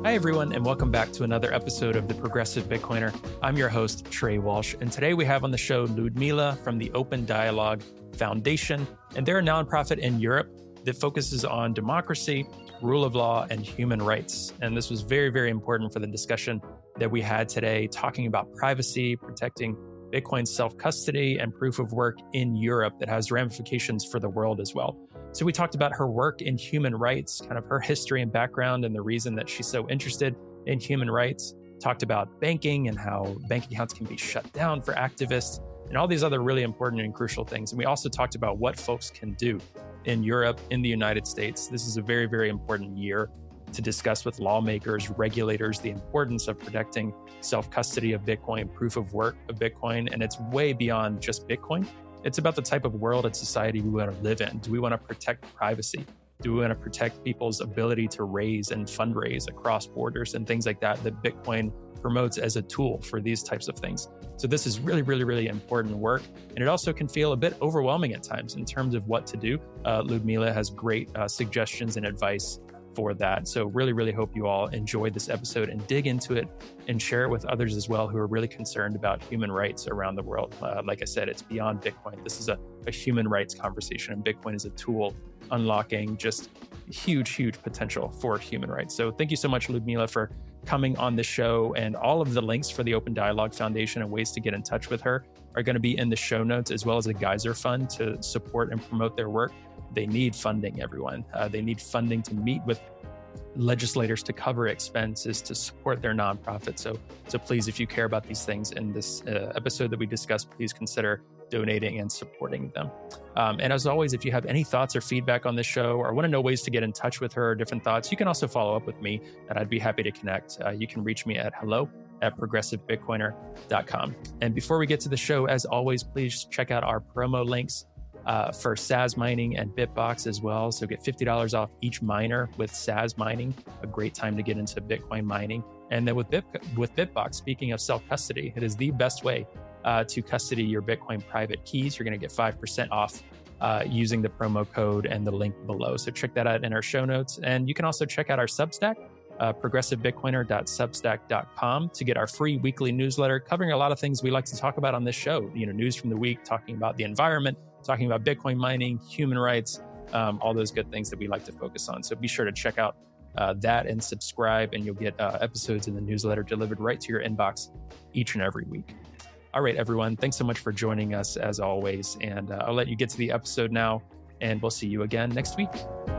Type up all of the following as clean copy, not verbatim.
Hi, everyone, and welcome back to another episode of The Progressive Bitcoiner. I'm your host, Trey Walsh, and today we have on the show Ludmila from the Open Dialogue Foundation, and they're a nonprofit in Europe that focuses on democracy, rule of law, and human rights. And this was very, very important for the discussion that we had today, talking about privacy, protecting Bitcoin's self-custody, and proof of work in Europe that has ramifications for the world as well. So we talked about her work in human rights, kind of her history and background and the reason that she's so interested in human rights. Talked about banking and how bank accounts can be shut down for activists and all these other really important and crucial things. And we also talked about what folks can do in Europe, in the United States. This is a very, very important year to discuss with lawmakers, regulators, the importance of protecting self-custody of Bitcoin, proof of work of Bitcoin. And it's way beyond just Bitcoin. It's about the type of world and society we want to live in. Do we want to protect privacy? Do we want to protect people's ability to raise and fundraise across borders and things like that Bitcoin promotes as a tool for these types of things? So this is really, really, really important work. And it also can feel a bit overwhelming at times in terms of what to do. Ludmila has great suggestions and advice for that. So really, really hope you all enjoyed this episode and dig into it and share it with others as well who are really concerned about human rights around the world. Like I said, it's beyond Bitcoin. This is a human rights conversation, and Bitcoin is a tool unlocking just huge, huge potential for human rights. So thank you so much, Ludmila, for coming on the show. And all of the links for the Open Dialogue Foundation and ways to get in touch with her are going to be in the show notes, as well as a Geyser Fund to support and promote their work. They need funding, everyone. They need funding to meet with legislators to cover expenses to support their nonprofit. So please, if you care about these things in this episode that we discussed, please consider donating and supporting them. And as always, if you have any thoughts or feedback on this show or want to know ways to get in touch with her or different thoughts, you can also follow up with me, and I'd be happy to connect. You can reach me at hello@progressivebitcoiner.com. And before we get to the show, as always, please check out our promo links for Saz Mining and Bitbox as well. So get $50 off each miner with Saz Mining, a great time to get into Bitcoin mining. And then with Bitbox, speaking of self-custody, it is the best way to custody your Bitcoin private keys. You're going to get 5% off using the promo code and the link below. So check that out in our show notes. And you can also check out our Substack, progressivebitcoiner.substack.com, to get our free weekly newsletter covering a lot of things we like to talk about on this show. News from the week, talking about the environment, talking about Bitcoin mining, human rights, all those good things that we like to focus on. So be sure to check out that and subscribe, and you'll get episodes in the newsletter delivered right to your inbox each and every week. All right, everyone, thanks so much for joining us as always. And I'll let you get to the episode now, and we'll see you again next week.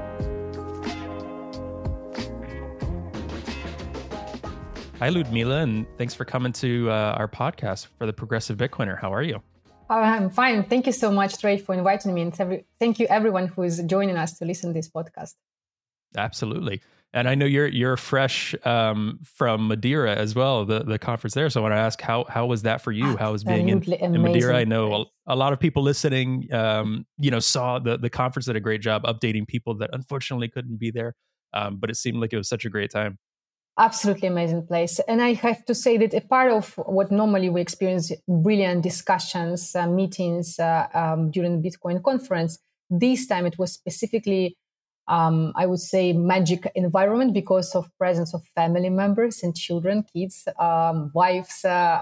Hi, Ludmila, and thanks for coming to our podcast for the Progressive Bitcoiner. How are you? I'm fine. Thank you so much, Trey, for inviting me. And thank you, everyone who is joining us to listen to this podcast. Absolutely. And I know you're fresh from Madeira as well, the conference there. So I want to ask, how was that for you? How was being in Madeira? I know a lot of people listening, saw the conference did a great job updating people that unfortunately couldn't be there. But it seemed like it was such a great time. Absolutely amazing place. And I have to say that a part of what normally we experience brilliant discussions, meetings during the Bitcoin conference, this time it was specifically, I would say, magic environment because of presence of family members and children, kids, wives,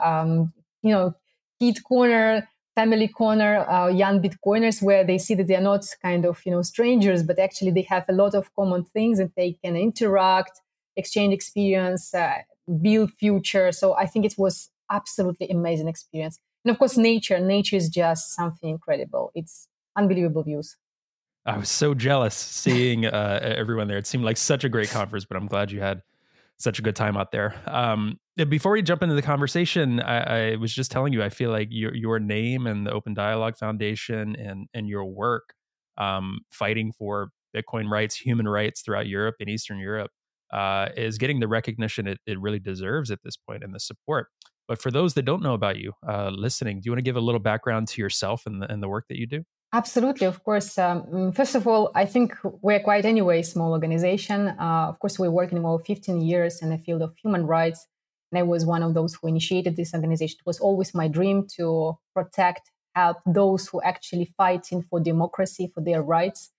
kid corner, family corner, young Bitcoiners, where they see that they're not kind of, strangers, but actually they have a lot of common things and they can interact, exchange experience, build future. So I think it was absolutely amazing experience. And of course, nature is just something incredible. It's unbelievable views. I was so jealous seeing everyone there. It seemed like such a great conference, but I'm glad you had such a good time out there. Before we jump into the conversation, I was just telling you, I feel like your name and the Open Dialogue Foundation and your work fighting for Bitcoin rights, human rights throughout Europe and Eastern Europe is getting the recognition it really deserves at this point and the support. But for those that don't know about you listening, do you want to give a little background to yourself and the work that you do? Absolutely, of course. First of all, I think we're quite anyway small organization. Of course, we're working over 15 years in the field of human rights. And I was one of those who initiated this organization. It was always my dream to protect, help those who actually fighting for democracy, for their rights.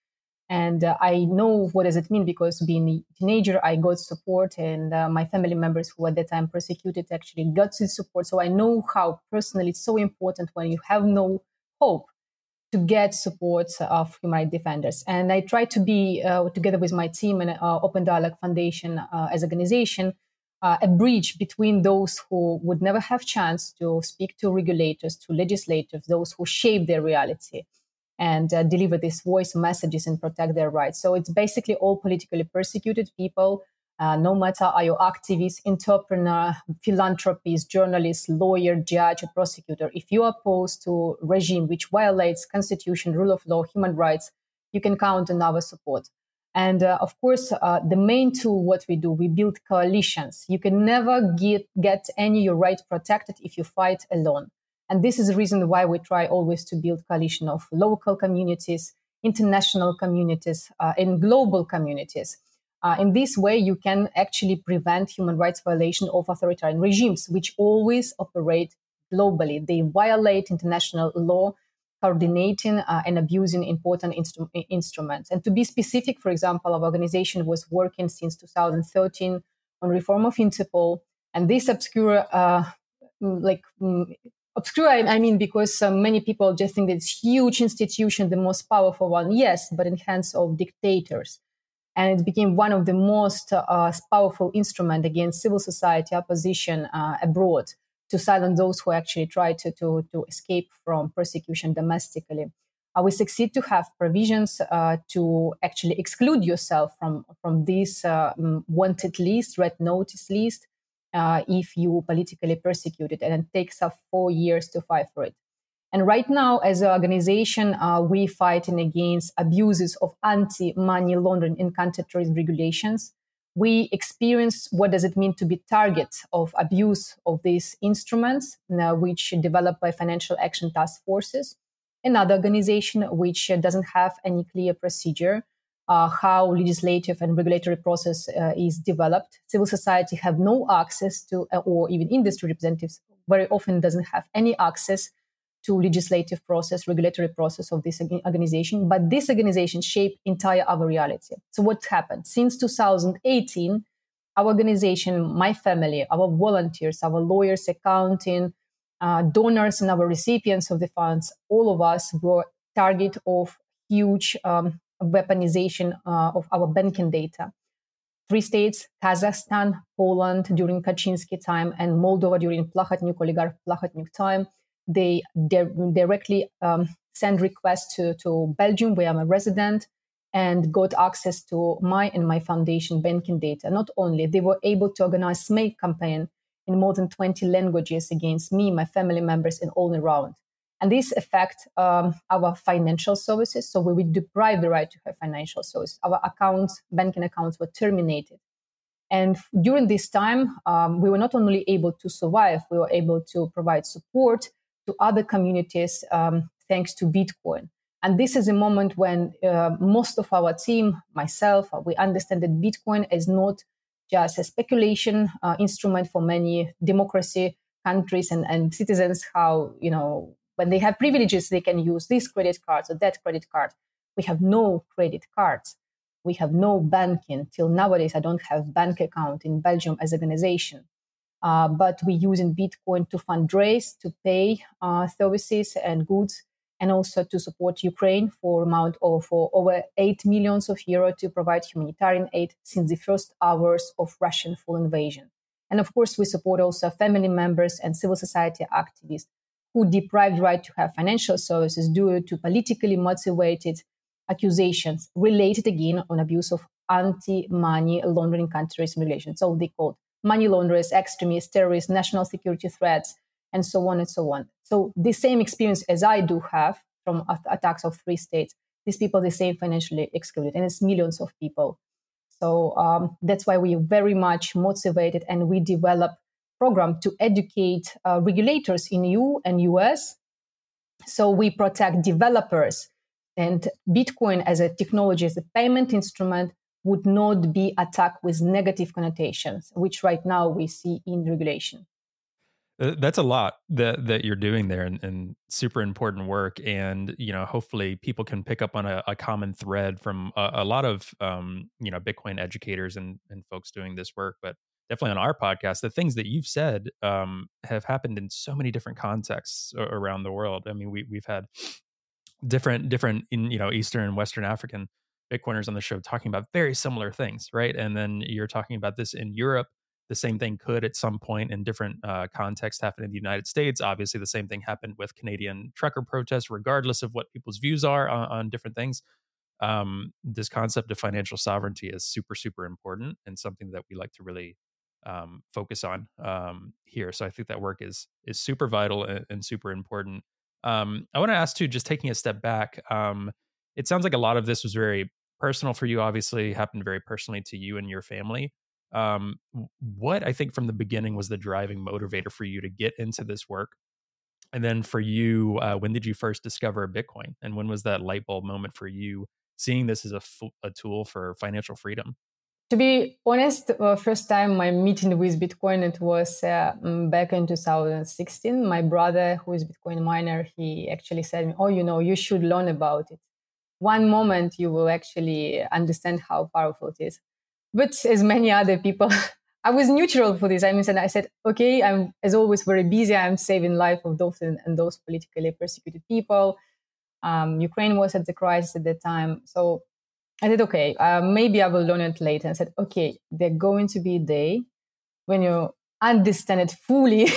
And I know what does it mean, because being a teenager, I got support, and my family members who at that time persecuted actually got the support. So I know how personally it's so important when you have no hope to get support of human rights defenders. And I try to be, together with my team and Open Dialogue Foundation as organization, a bridge between those who would never have chance to speak to regulators, to legislators, those who shape their reality, and deliver these voice messages and protect their rights. So it's basically all politically persecuted people, no matter are you activist, entrepreneur, philanthropist, journalist, lawyer, judge, or prosecutor. If you are opposed to regime which violates constitution, rule of law, human rights, you can count on our support. And of course, the main tool, what we do, we build coalitions. You can never get any your right protected if you fight alone. And this is the reason why we try always to build coalition of local communities, international communities, and global communities. In this way, you can actually prevent human rights violation of authoritarian regimes, which always operate globally. They violate international law, coordinating and abusing important instruments. And to be specific, for example, our organization was working since 2013 on reform of Interpol. And this obscure, I mean, because many people just think that it's huge institution, the most powerful one. Yes, but in hands of dictators. And it became one of the most powerful instruments against civil society opposition abroad, to silence those who actually try to escape from persecution domestically. We succeed to have provisions to actually exclude yourself from this wanted list, red notice list, if you politically persecuted, and it takes us 4 years to fight for it. And right now, as an organization, we're fighting against abuses of anti-money laundering and counterterrorism regulations. We experience what does it mean to be target of abuse of these instruments, which are developed by Financial Action Task Forces, another organization which doesn't have any clear procedure, how legislative and regulatory process is developed. Civil society have no access to, or even industry representatives very often doesn't have any access to legislative process, regulatory process of this organization. But this organization shaped entire our reality. So what happened? Since 2018, our organization, my family, our volunteers, our lawyers, accounting, donors, and our recipients of the funds, all of us were target of huge weaponization of our banking data. 3 states, Kazakhstan, Poland during Kaczynski time, and Moldova during Plahotniuc, oligarch Plahotniuc time, they directly send requests to Belgium, where I'm a resident, and got access to my and my foundation banking data. Not only, they were able to organize SMAIC campaign in more than 20 languages against me, my family members, and all around. And this affects our financial services. So we would deprive the right to have financial services. Our accounts, banking accounts were terminated. And during this time, we were not only able to survive, we were able to provide support to other communities thanks to Bitcoin. And this is a moment when most of our team, myself, we understand that Bitcoin is not just a speculation instrument for many democracy countries and citizens, how, when they have privileges, they can use this credit card or that credit card. We have no credit cards. We have no banking. Till nowadays, I don't have bank account in Belgium as an organization. But we're using Bitcoin to fundraise, to pay services and goods, and also to support Ukraine for amount of over 8 million euros to provide humanitarian aid since the first hours of Russian full invasion. And of course, we support also family members and civil society activists who deprived right to have financial services due to politically motivated accusations related again on abuse of anti-money laundering counterterrorism regulations. So they called money launderers, extremists, terrorists, national security threats, and so on and so on. So the same experience as I do have from attacks of 3 states, these people, the same financially excluded, and it's millions of people. So that's why we are very much motivated, and we develop program to educate regulators in EU and US. So we protect developers, and Bitcoin as a technology, as a payment instrument, would not be attacked with negative connotations, which right now we see in regulation. That's a lot that you're doing there, and super important work. And hopefully people can pick up on a common thread from a lot of Bitcoin educators and folks doing this work. But definitely on our podcast, the things that you've said have happened in so many different contexts around the world. I mean, we've had different in Eastern and Western African Bitcoiners on the show talking about very similar things, right? And then you're talking about this in Europe. The same thing could at some point in different contexts happen in the United States. Obviously, the same thing happened with Canadian trucker protests, regardless of what people's views are on different things. This concept of financial sovereignty is super, super important and something that we like to really focus on here. So I think that work is super vital and super important. I want to ask too, just taking a step back. It sounds like a lot of this was very personal for you. Obviously, happened very personally to you and your family. What I think from the beginning was the driving motivator for you to get into this work? And then for you, when did you first discover Bitcoin? And when was that light bulb moment for you seeing this as a tool for financial freedom? To be honest, first time my meeting with Bitcoin, it was back in 2016. My brother, who is Bitcoin miner, he actually said, "Oh, you should learn about it. One moment you will actually understand how powerful it is." But as many other people, I was neutral for this. I mean, and I said, "Okay, I'm as always very busy. I'm saving life of those and those politically persecuted people." Ukraine was at the crisis at that time, so I said, okay, maybe I will learn it later. I said, okay, there's going to be a day when you understand it fully,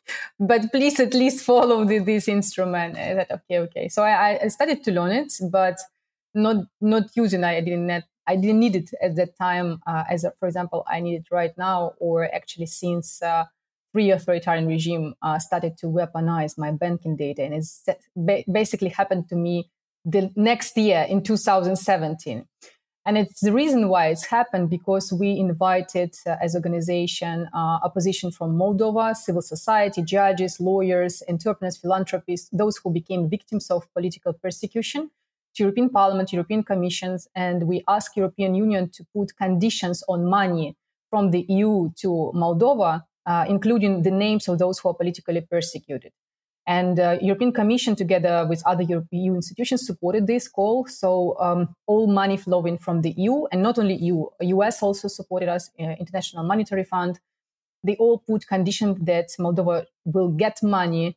but please at least follow this instrument. I said, okay. So I started to learn it, but not using it. I didn't need it at that time, for example, I need it right now, or actually since free authoritarian regime started to weaponize my banking data. And it's basically happened to me the next year in 2017. And it's the reason why it's happened because we invited as organization opposition from Moldova, civil society, judges, lawyers, entrepreneurs, philanthropists, those who became victims of political persecution to European Parliament, European Commissions, and we asked European Union to put conditions on money from the EU to Moldova, including the names of those who are politically persecuted. And European Commission, together with other EU institutions, supported this call. So all money flowing from the EU, and not only EU, US also supported us, International Monetary Fund. They all put conditions that Moldova will get money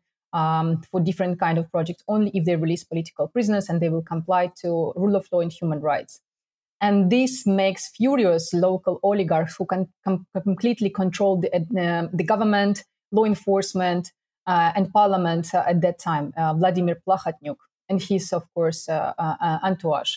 for different kind of projects only if they release political prisoners and they will comply to rule of law and human rights. And this makes furious local oligarchs who can completely control the government, law enforcement, and parliament at that time, Vladimir Plakhatnyuk, and his, of course, entourage.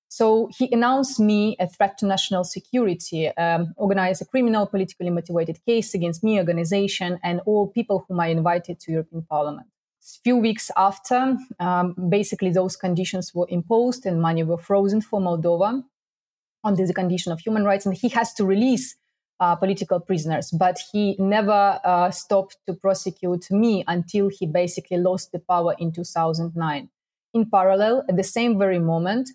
So he announced me a threat to national security, organized a criminal, politically motivated case against me, organization, and all people whom I invited to European Parliament. A few weeks after, basically those conditions were imposed and money were frozen for Moldova on the condition of human rights, and he has to release political prisoners, but he never stopped to prosecute me until he basically lost the power in 2009. In parallel, at the same very moment,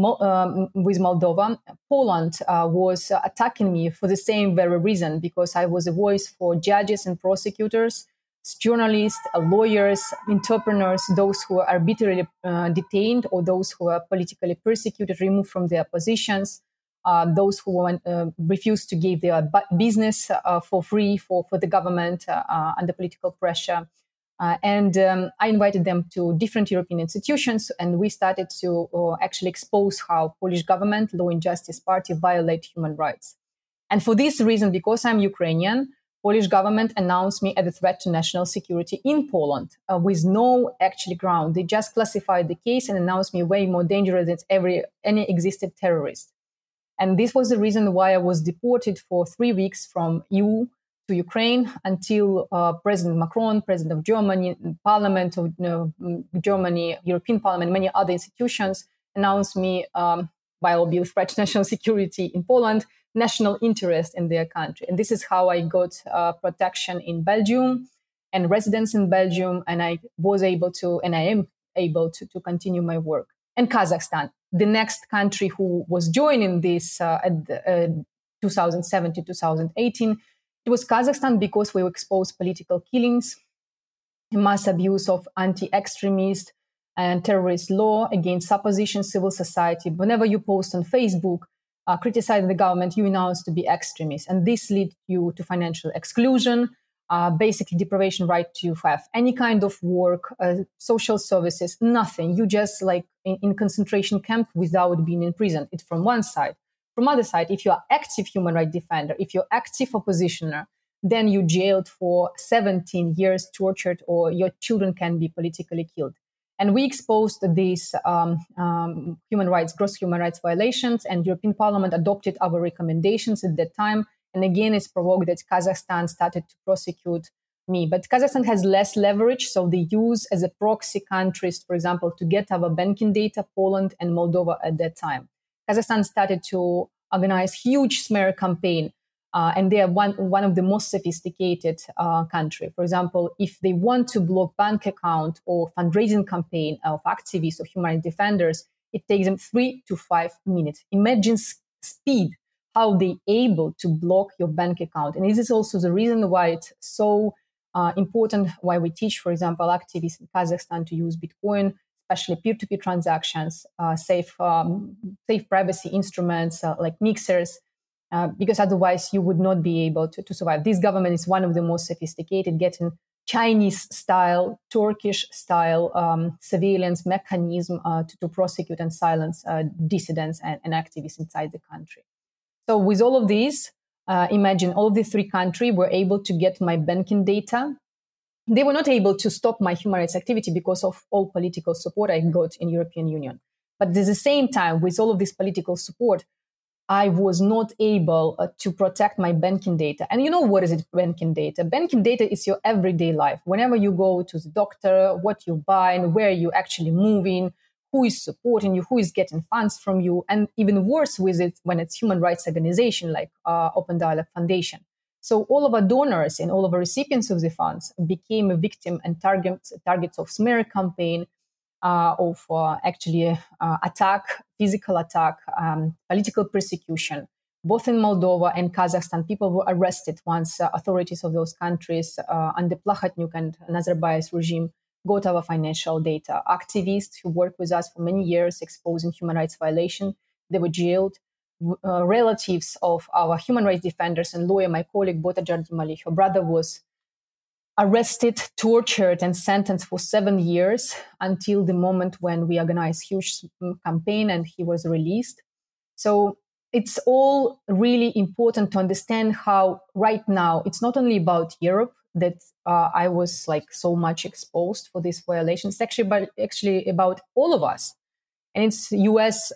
with Moldova, Poland was attacking me for the same very reason, because I was a voice for judges and prosecutors, journalists, lawyers, entrepreneurs, those who are arbitrarily detained or those who are politically persecuted, removed from their positions, those who refused to give their business for free for the government under political pressure. And I invited them to different European institutions, and we started to actually expose how Polish government, Law and Justice Party violate human rights. And for this reason, because I'm Ukrainian, Polish government announced me as a threat to national security in Poland with no actually ground. They just classified the case and announced me way more dangerous than any existed terrorist. And this was the reason why I was deported for 3 weeks from EU to Ukraine until President Macron, President of Germany, Parliament of Germany, European Parliament, many other institutions announced me, while I'll be a threat to national security in Poland, national interest in their country. And this is how I got protection in Belgium and residence in Belgium. And I was able to, and I am able to continue my work. And Kazakhstan, the next country who was joining this at 2017, 2018, It was Kazakhstan because we exposed political killings, mass abuse of anti-extremist and terrorist law against opposition, civil society. Whenever you post on Facebook criticizing the government, you announce to be extremist. And this leads you to financial exclusion, basically deprivation right to have any kind of work, social services, nothing. You just like in concentration camp without being in prison. It's from one side. From other side, if you are active human rights defender, if you're active oppositioner, then you jailed for 17 years, tortured, or your children can be politically killed. And we exposed these gross human rights violations, and European Parliament adopted our recommendations at that time. And again, it's provoked that Kazakhstan started to prosecute me. But Kazakhstan has less leverage, so they use as a proxy countries, for example, to get our banking data, Poland and Moldova at that time. Kazakhstan started to organize huge smear campaign, and they are one of the most sophisticated country. For example, if they want to block bank account or fundraising campaign of activists or human rights defenders, it takes them 3 to 5 minutes. Imagine speed, how they able to block your bank account. And this is also the reason why it's so important, why we teach, for example, activists in Kazakhstan to use Bitcoin, especially peer-to-peer transactions, safe privacy instruments like mixers, because otherwise you would not be able to survive. This government is one of the most sophisticated, getting Chinese-style, Turkish-style surveillance mechanism to prosecute and silence dissidents and activists inside the country. So with all of these, imagine all of the 3 countries were able to get my banking data. They were not able to stop my human rights activity because of all political support I got in European Union. But at the same time, with all of this political support, I was not able to protect my banking data. And you know what is it, banking data? Banking data is your everyday life. Whenever you go to the doctor, what you buy, and where you're actually moving, who is supporting you, who is getting funds from you, and even worse with it when it's human rights organization like Open Dialogue Foundation. So all of our donors and all of our recipients of the funds became a victim and targets of smear campaign, of attack, physical attack, political persecution. Both in Moldova and Kazakhstan, people were arrested once authorities of those countries under Plahotniuc and Nazarbayev's regime got our financial data. Activists who worked with us for many years exposing human rights violation, they were jailed. Relatives of our human rights defenders and lawyer, my colleague Bota Jardimali, her brother was arrested, tortured, and sentenced for 7 years until the moment when we organized a huge campaign and he was released. So it's all really important to understand how right now it's not only about Europe that I was like so much exposed for these violations. It's actually about all of us. And it's US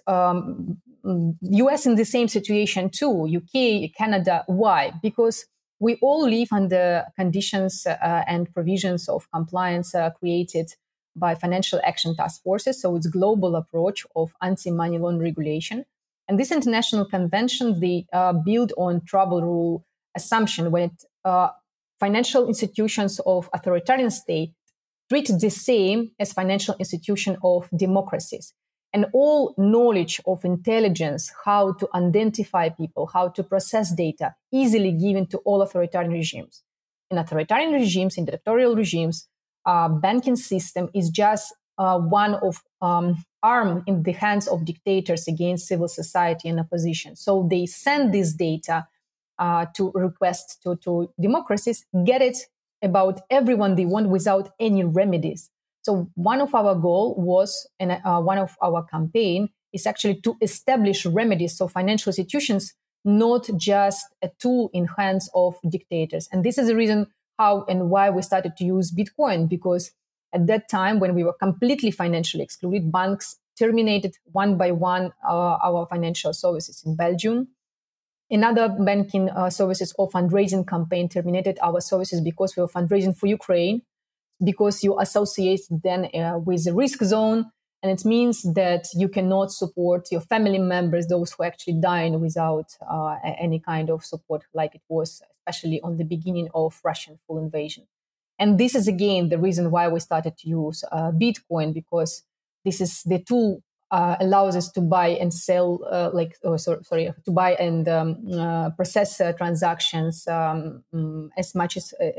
in the same situation too, UK, Canada. Why? Because we all live under conditions and provisions of compliance created by Financial Action Task Forces. So it's global approach of anti-money laundering regulation. And this international convention, they build on travel rule assumption when financial institutions of authoritarian state treated the same as financial institutions of democracies. And all knowledge of intelligence, how to identify people, how to process data, easily given to all authoritarian regimes. In authoritarian regimes, in dictatorial regimes, banking system is just one of arm in the hands of dictators against civil society and opposition. So they send this data to request to democracies, get it about everyone they want without any remedies. So one of our goal was, and one of our campaign is actually to establish remedies. So financial institutions, not just a tool in hands of dictators. And this is the reason how and why we started to use Bitcoin, because at that time when we were completely financially excluded, banks terminated one by one our financial services in Belgium. Another banking services or fundraising campaign terminated our services because we were fundraising for Ukraine, because you associate then with the risk zone. And it means that you cannot support your family members, those who actually died without any kind of support, like it was, especially on the beginning of Russian full invasion. And this is, again, the reason why we started to use Bitcoin, because this is the tool allows us to buy and sell, to buy and process transactions as much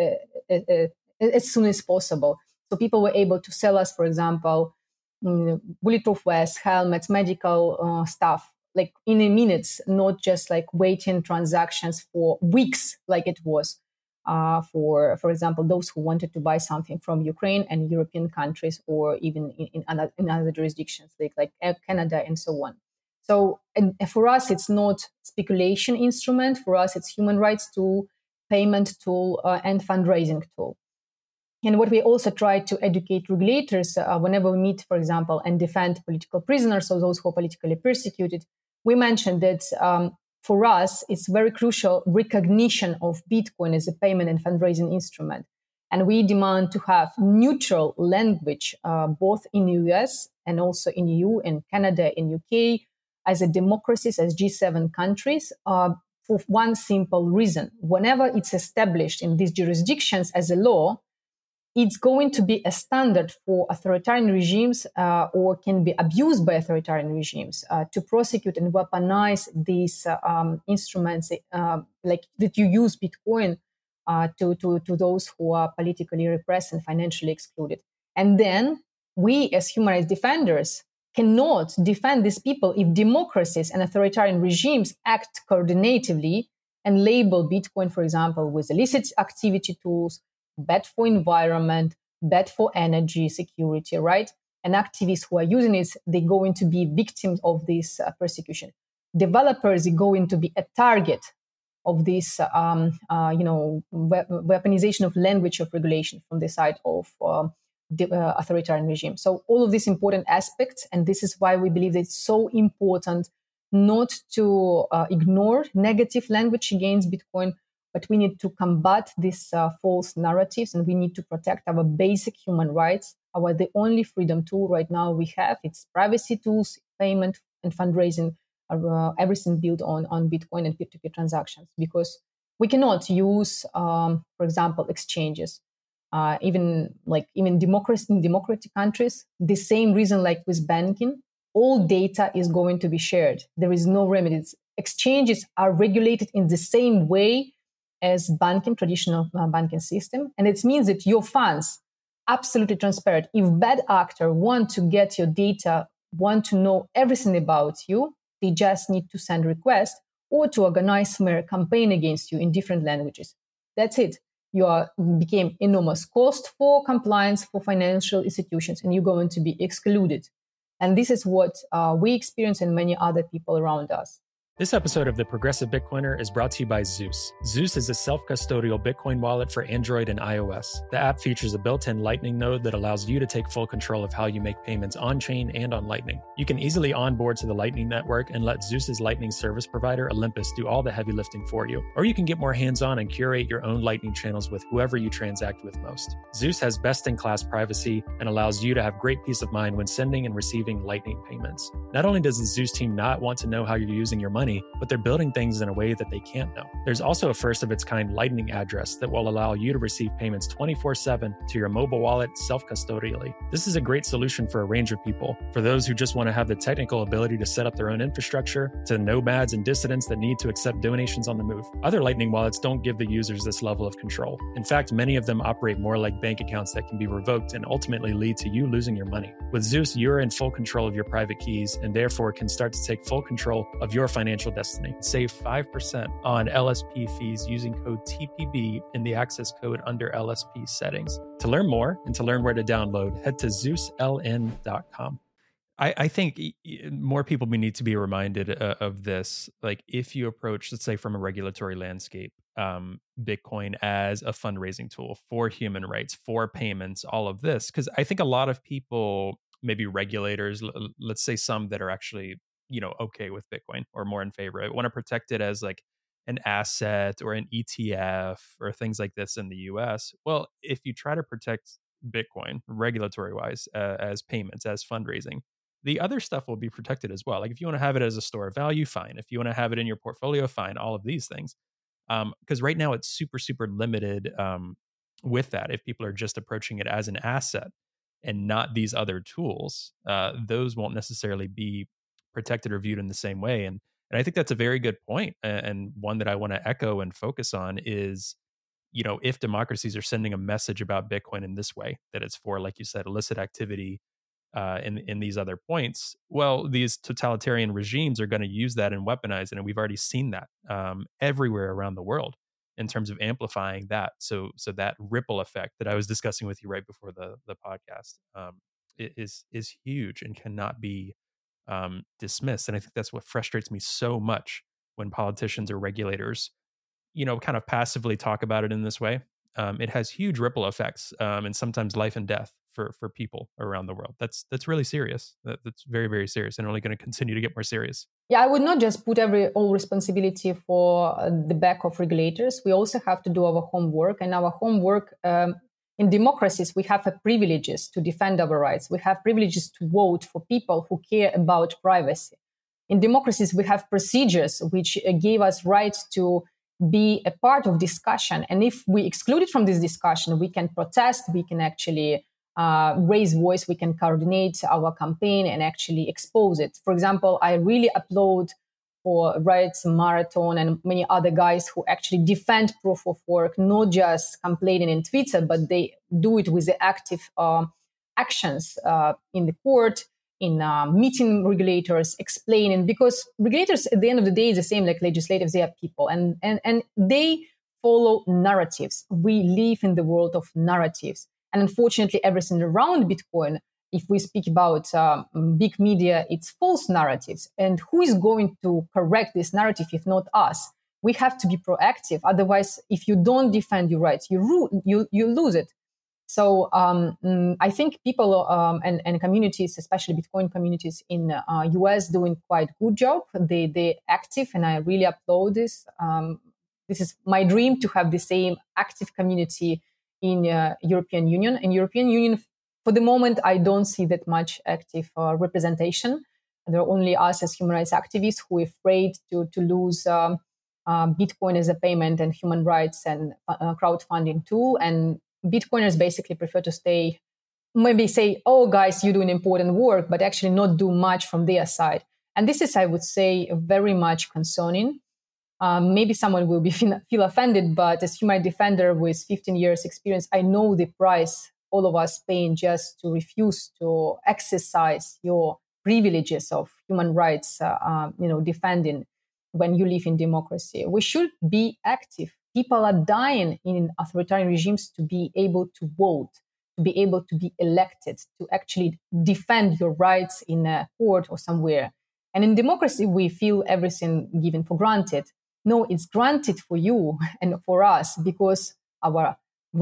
as soon as possible. So people were able to sell us, for example, bulletproof vests, helmets, medical stuff, like in a minutes, not just like waiting transactions for weeks, like it was for example, those who wanted to buy something from Ukraine and European countries, or even in other jurisdictions like Canada and so on. So, and for us, it's not speculation instrument. For us, it's human rights tool, payment tool, and fundraising tool. And what we also try to educate regulators whenever we meet, for example, and defend political prisoners or those who are politically persecuted, we mentioned that for us, it's very crucial recognition of Bitcoin as a payment and fundraising instrument. And we demand to have neutral language, both in the US and also in EU and Canada and UK, as a democracies, as G7 countries, for one simple reason. Whenever it's established in these jurisdictions as a law, it's going to be a standard for authoritarian regimes or can be abused by authoritarian regimes to prosecute and weaponize these instruments like that you use Bitcoin to those who are politically repressed and financially excluded. And then we as human rights defenders cannot defend these people if democracies and authoritarian regimes act coordinatively and label Bitcoin, for example, with illicit activity tools, bad for environment, bad for energy security, right? And activists who are using it, they're going to be victims of this persecution. Developers are going to be a target of this, weaponization of language of regulation from the side of authoritarian regime. So all of these important aspects, and this is why we believe that it's so important not to ignore negative language against Bitcoin, but we need to combat these false narratives, and we need to protect our basic human rights. The only freedom tool right now we have, it's privacy tools, payment and fundraising, everything built on Bitcoin and peer-to-peer transactions, because we cannot use, for example, exchanges. Even in democratic countries, the same reason like with banking, all data is going to be shared. There is no remedies. Exchanges are regulated in the same way as banking, traditional banking system. And it means that your funds, absolutely transparent. If bad actor want to get your data, want to know everything about you, they just need to send request or to organize smear campaign against you in different languages. That's it. You became enormous cost for compliance for financial institutions, and you're going to be excluded. And this is what we experience and many other people around us. This episode of The Progressive Bitcoiner is brought to you by Zeus. Zeus is a self-custodial Bitcoin wallet for Android and iOS. The app features a built-in Lightning node that allows you to take full control of how you make payments on-chain and on Lightning. You can easily onboard to the Lightning network and let Zeus's Lightning service provider, Olympus, do all the heavy lifting for you. Or you can get more hands-on and curate your own Lightning channels with whoever you transact with most. Zeus has best-in-class privacy and allows you to have great peace of mind when sending and receiving Lightning payments. Not only does the Zeus team not want to know how you're using your money, but they're building things in a way that they can't know. There's also a first-of-its-kind Lightning address that will allow you to receive payments 24/7 to your mobile wallet self-custodially. This is a great solution for a range of people. For those who just want to have the technical ability to set up their own infrastructure, to nomads and dissidents that need to accept donations on the move. Other Lightning wallets don't give the users this level of control. In fact, many of them operate more like bank accounts that can be revoked and ultimately lead to you losing your money. With Zeus, you're in full control of your private keys and therefore can start to take full control of your financial destiny. Save 5% on LSP fees using code TPB in the access code under LSP settings. To learn more and to learn where to download, head to ZeusLN.com. I think more people need to be reminded of this. Like if you approach, let's say from a regulatory landscape, Bitcoin as a fundraising tool for human rights, for payments, all of this, because I think a lot of people, maybe regulators, let's say some that are actually okay with Bitcoin or more in favor. I want to protect it as like an asset or an ETF or things like this in the US. Well, if you try to protect Bitcoin regulatory wise as payments, as fundraising, the other stuff will be protected as well. Like if you want to have it as a store of value, fine. If you want to have it in your portfolio, fine. All of these things. Because right now it's super, super limited with that if people are just approaching it as an asset. and not these other tools, those won't necessarily be protected or viewed in the same way. And I think that's a very good point, and one that I want to echo and focus on is, if democracies are sending a message about Bitcoin in this way, that it's for, like you said, illicit activity, in these other points, well, these totalitarian regimes are going to use that and weaponize it, and we've already seen that everywhere around the world in terms of amplifying that. So that ripple effect that I was discussing with you right before the podcast, is huge and cannot be dismissed. And I think that's what frustrates me so much when politicians or regulators, kind of passively talk about it in this way. It has huge ripple effects, and sometimes life and death for people around the world. That's really serious. That's very, very serious, and only going to continue to get more serious. Yeah, I would not just put all responsibility for the back of regulators. We also have to do our homework, and our homework. In democracies, we have privileges to defend our rights. We have privileges to vote for people who care about privacy. In democracies, we have procedures which give us right to be a part of discussion. And if we exclude it from this discussion, we can protest, we can actually raise voice, we can coordinate our campaign and actually expose it. For example, I really applaud for Rights Marathon and many other guys who actually defend proof of work, not just complaining in Twitter, but they do it with the active actions in the court, in meeting regulators, explaining, because regulators at the end of the day is the same like legislators, they are people, and they follow narratives. We live in the world of narratives. And unfortunately, everything around Bitcoin, if we speak about big media, it's false narratives. And who is going to correct this narrative if not us? We have to be proactive. Otherwise, if you don't defend your rights, you lose it. So I think people and communities, especially Bitcoin communities in US, doing quite good job. They're active, and I really applaud this. This is my dream, to have the same active community in European Union. In European Union, for the moment, I don't see that much active representation. There are only us as human rights activists who are afraid to lose Bitcoin as a payment and human rights and crowdfunding tool. And Bitcoiners basically prefer to stay, maybe say, oh, guys, you're doing important work, but actually not do much from their side. And this is, I would say, very much concerning. Maybe someone will feel offended, but as human rights defender with 15 years experience, I know the price all of us paying just to refuse to exercise your privileges of human rights, defending when you live in democracy. We should be active. People are dying in authoritarian regimes to be able to vote, to be able to be elected, to actually defend your rights in a court or somewhere. And in democracy, we feel everything given for granted. No, it's granted for you and for us because our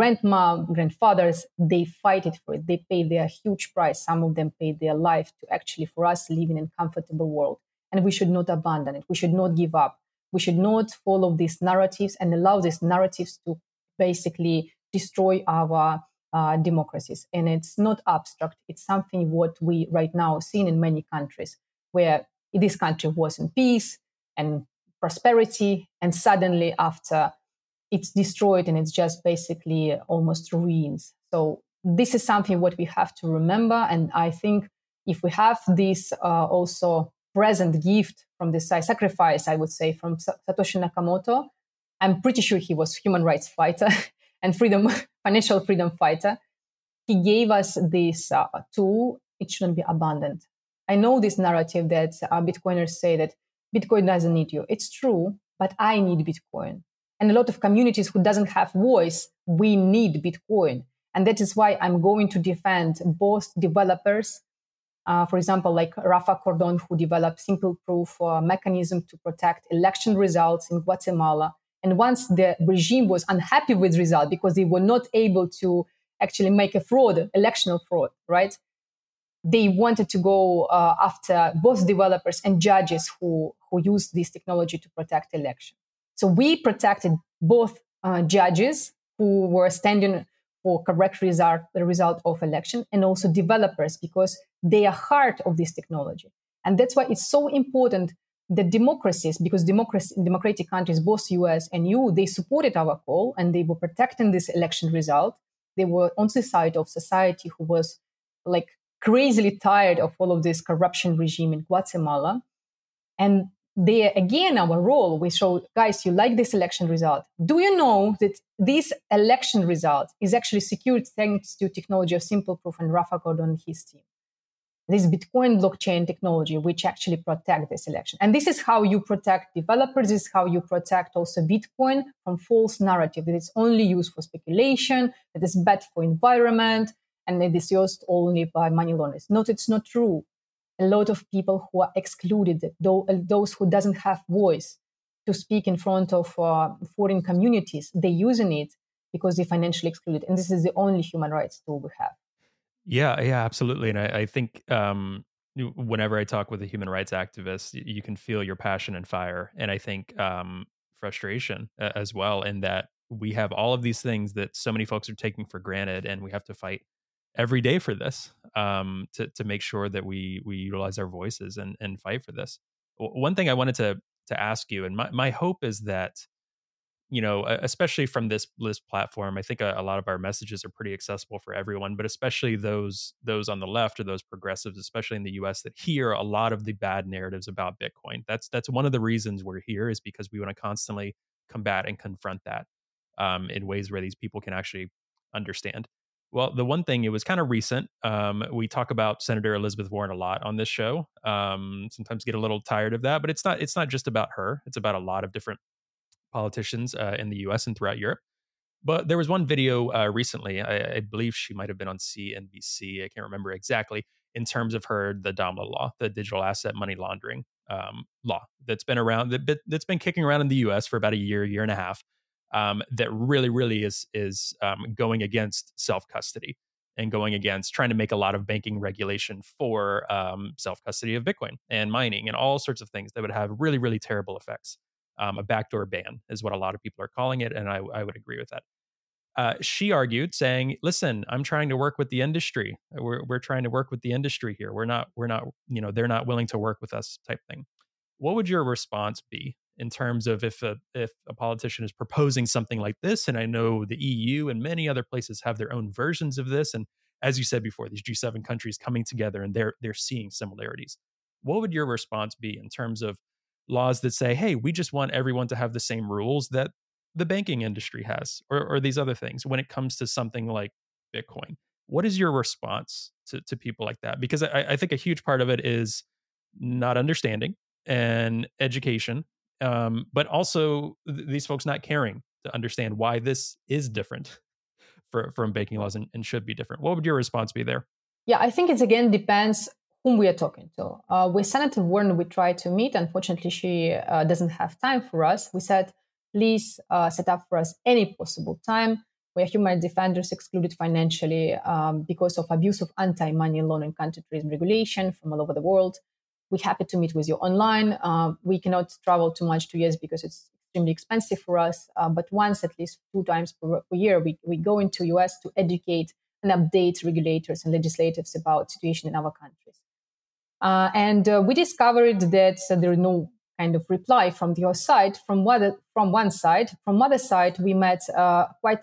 grandfathers, they fight it for it. They pay their huge price. Some of them paid their life to actually, for us, live in a comfortable world. And we should not abandon it. We should not give up. We should not follow these narratives and allow these narratives to basically destroy our democracies. And it's not abstract. It's something what we right now see in many countries, where this country was in peace and prosperity, and suddenly after it's destroyed and it's just basically almost ruins. So this is something what we have to remember. And I think if we have this also present gift from this sacrifice, I would say, from Satoshi Nakamoto, I'm pretty sure he was human rights fighter and financial freedom fighter. He gave us this tool. It shouldn't be abandoned. I know this narrative that Bitcoiners say that Bitcoin doesn't need you. It's true, but I need Bitcoin. And a lot of communities who doesn't have voice, we need Bitcoin. And that is why I'm going to defend both developers, for example, like Rafa Cordon, who developed simple proof mechanism to protect election results in Guatemala. And once the regime was unhappy with the result because they were not able to actually make a fraud, electional fraud, right? They wanted to go after both developers and judges who used this technology to protect election. So we protected both judges who were standing for correct the result of election, and also developers, because they are heart of this technology. And that's why it's so important that democracies, because democratic countries, both US and EU, they supported our call and they were protecting this election result. They were on the side of society who was like crazily tired of all of this corruption regime in Guatemala. And there again, our role, we show, guys, you like this election result. Do you know that this election result is actually secured thanks to technology of Simple Proof and Rafa Gordon and his team? This Bitcoin blockchain technology, which actually protect this election. And this is how you protect developers. This is how you protect also Bitcoin from false narrative that it's only used for speculation, that it's bad for environment, and it is used only by money launderers. No, it's not true. A lot of people who are excluded, those who doesn't have voice to speak in front of foreign communities, they're using it because they're financially excluded. And this is the only human rights tool we have. Yeah, absolutely. And I think whenever I talk with a human rights activist, you can feel your passion and fire. And I think frustration as well, in that we have all of these things that so many folks are taking for granted, and we have to fight every day for this to make sure that we utilize our voices and fight for this. One thing I wanted to ask you, and my hope is that, especially from this platform, I think a lot of our messages are pretty accessible for everyone, but especially those on the left, or those progressives, especially in the US, that hear a lot of the bad narratives about Bitcoin. That's one of the reasons we're here, is because we want to constantly combat and confront that in ways where these people can actually understand. Well, the one thing, it was kind of recent. We talk about Senator Elizabeth Warren a lot on this show. Sometimes get a little tired of that, but it's not just about her. It's about a lot of different politicians in the US and throughout Europe. But there was one video recently, I believe she might have been on CNBC, I can't remember exactly, in terms of the DAMLA law, the digital asset money laundering law that's been around, that's been kicking around in the US for about a year and a half, that really is going against self-custody and going against trying to make a lot of banking regulation for self-custody of Bitcoin and mining and all sorts of things that would have really terrible effects. A backdoor ban is what a lot of people are calling it, and I would agree with that. She argued, saying, "Listen, I'm trying to work with the industry. We're trying to work with the industry here. We're not, they're not willing to work with us," type thing. What would your response be in terms of if a politician is proposing something like this? And I know the EU and many other places have their own versions of this, and as you said before, these G7 countries coming together and they're seeing similarities. What would your response be in terms of laws that say, hey, we just want everyone to have the same rules that the banking industry has, or these other things when it comes to something like Bitcoin? What is your response to people like that? Because I think a huge part of it is not understanding and education, but also these folks not caring to understand why this is different from banking laws and should be different. What would your response be there? Yeah, I think it again depends whom we are talking to. With Senator Warren, we tried to meet. Unfortunately, she doesn't have time for us. We said, please set up for us any possible time. We are human defenders excluded financially because of abuse of anti-money laundering counterterrorism regulation from all over the world. We're happy to meet with you online. We cannot travel too much to US because it's extremely expensive for us. But once, at least 2 times per year, we go into US to educate and update regulators and legislators about the situation in our countries. And we discovered that there is no kind of reply from your side. From one side, from other side, we met quite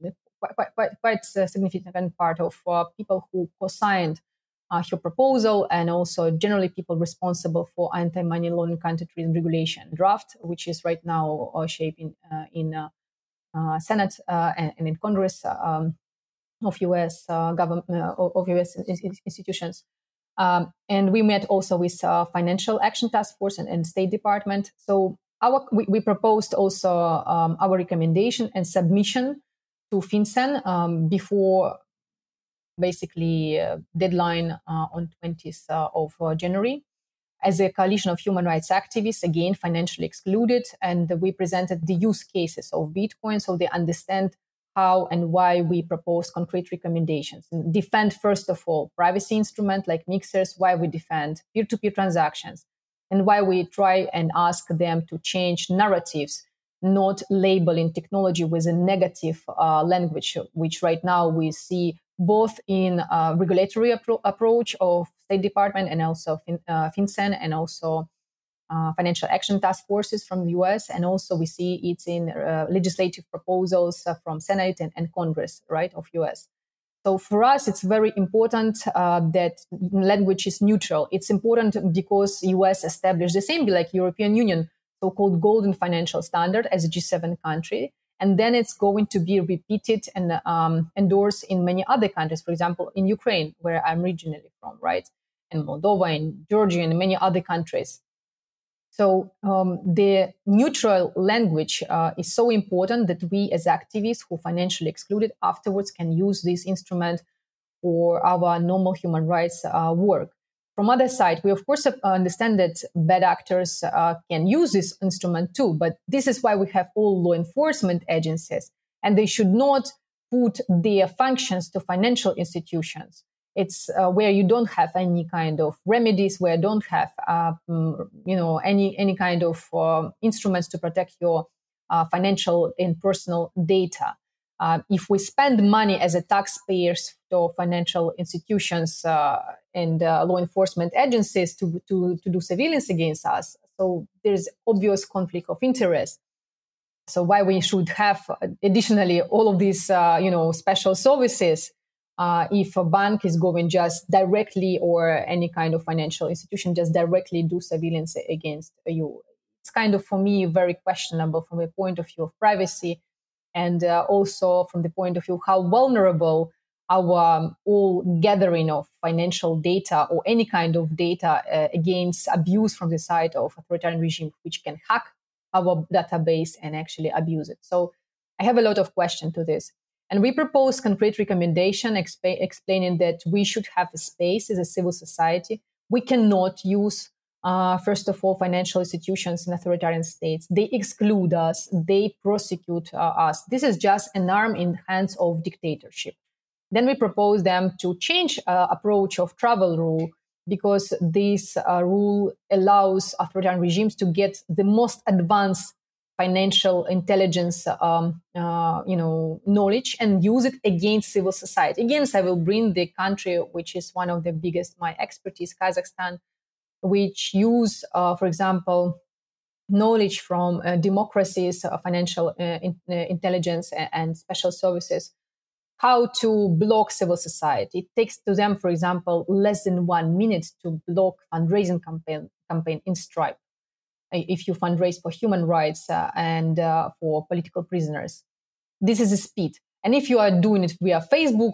a significant part of people who co-signed her proposal, and also generally people responsible for anti-money laundering counterterrorism regulation draft, which is right now shaping in Senate and in Congress of U.S. government of U.S. institutions. And we met also with Financial Action Task Force and State Department. So we proposed also our recommendation and submission to FinCEN before basically deadline on 20th of January. As a coalition of human rights activists, again, financially excluded, and we presented the use cases of Bitcoin so they understand how and why we propose concrete recommendations. And defend, first of all, privacy instrument like mixers, why we defend peer-to-peer transactions, and why we try and ask them to change narratives, not labeling technology with a negative language, which right now we see both in regulatory approach of State Department and also FinCEN and also Financial Action Task Forces from the US. And also we see it in legislative proposals from Senate and Congress, right, of US. So for us, it's very important that language is neutral. It's important because US established the same, like European Union, so-called golden financial standard as a G7 country. And then it's going to be repeated and endorsed in many other countries. For example, in Ukraine, where I'm originally from, right? In Moldova, in Georgia, and many other countries. So the neutral language is so important that we as activists who financially excluded afterwards can use this instrument for our normal human rights work. From other side, we of course understand that bad actors can use this instrument too, but this is why we have all law enforcement agencies, and they should not put their functions to financial institutions. It's where you don't have any kind of remedies, where you don't have, any kind of instruments to protect your financial and personal data. If we spend money as a taxpayers to financial institutions and law enforcement agencies to do surveillance against us, so there's obvious conflict of interest. So why we should have additionally all of these, special services if a bank is going just directly, or any kind of financial institution just directly do surveillance against you. It's kind of, for me, very questionable from the point of view of privacy, and also from the point of view how vulnerable our all gathering of financial data or any kind of data against abuse from the side of authoritarian regime, which can hack our database and actually abuse it. So I have a lot of questions to this. And we propose concrete recommendation explaining that we should have a space as a civil society. We cannot use, first of all, financial institutions in authoritarian states. They exclude us. They prosecute us. This is just an arm in the hands of dictatorship. Then we propose them to change approach of travel rule, because this rule allows authoritarian regimes to get the most advanced financial intelligence, knowledge, and use it against civil society. Again, I will bring the country which is one of the biggest, my expertise, Kazakhstan, which use, for example, knowledge from democracies, financial intelligence, and special services, how to block civil society. It takes to them, for example, less than 1 minute to block fundraising campaign in Stripe. If you fundraise for human rights and for political prisoners, this is a speed. And if you are doing it via Facebook,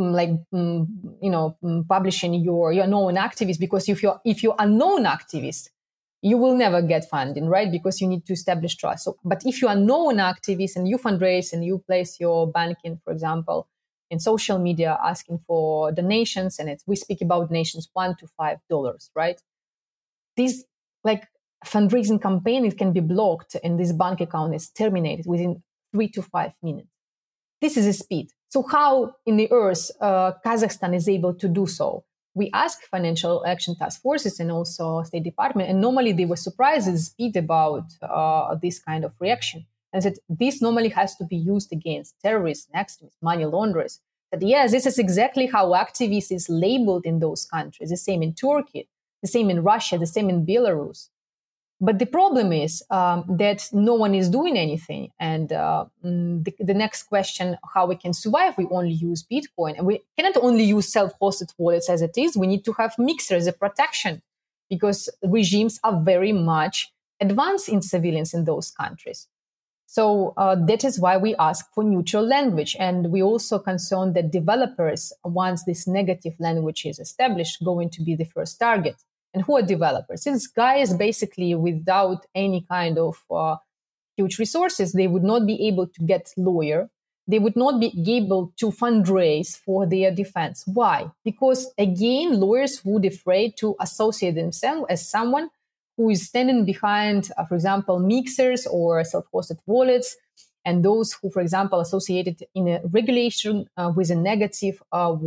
publishing your known activist, because if you're a known activist, you will never get funding, right? Because you need to establish trust. So, but if you are known activist and you fundraise and you place your banking, for example, in social media asking for donations, and we speak about donations $1 to $5, right? These fundraising campaign, it can be blocked and this bank account is terminated within 3 to 5 minutes. This is a speed. So how in the earth Kazakhstan is able to do so? We asked Financial Action Task Forces and also State Department, and normally they were surprised at the speed about this kind of reaction. And said this normally has to be used against terrorists, extremists, money launderers. That yes, this is exactly how activists is labeled in those countries. The same in Turkey, the same in Russia, the same in Belarus. But the problem is that no one is doing anything. And the next question, how we can survive, we only use Bitcoin. And we cannot only use self-hosted wallets as it is. We need to have mixers as a protection, because regimes are very much advanced in surveillance in those countries. So that is why we ask for neutral language. And we also concerned that developers, once this negative language is established, going to be the first target. And who are developers? It's guys basically without any kind of huge resources. They would not be able to get lawyer. They would not be able to fundraise for their defense. Why? Because again, lawyers would afraid to associate themselves as someone who is standing behind, for example, mixers or self-hosted wallets, and those who, for example, associated in a regulation with a negative,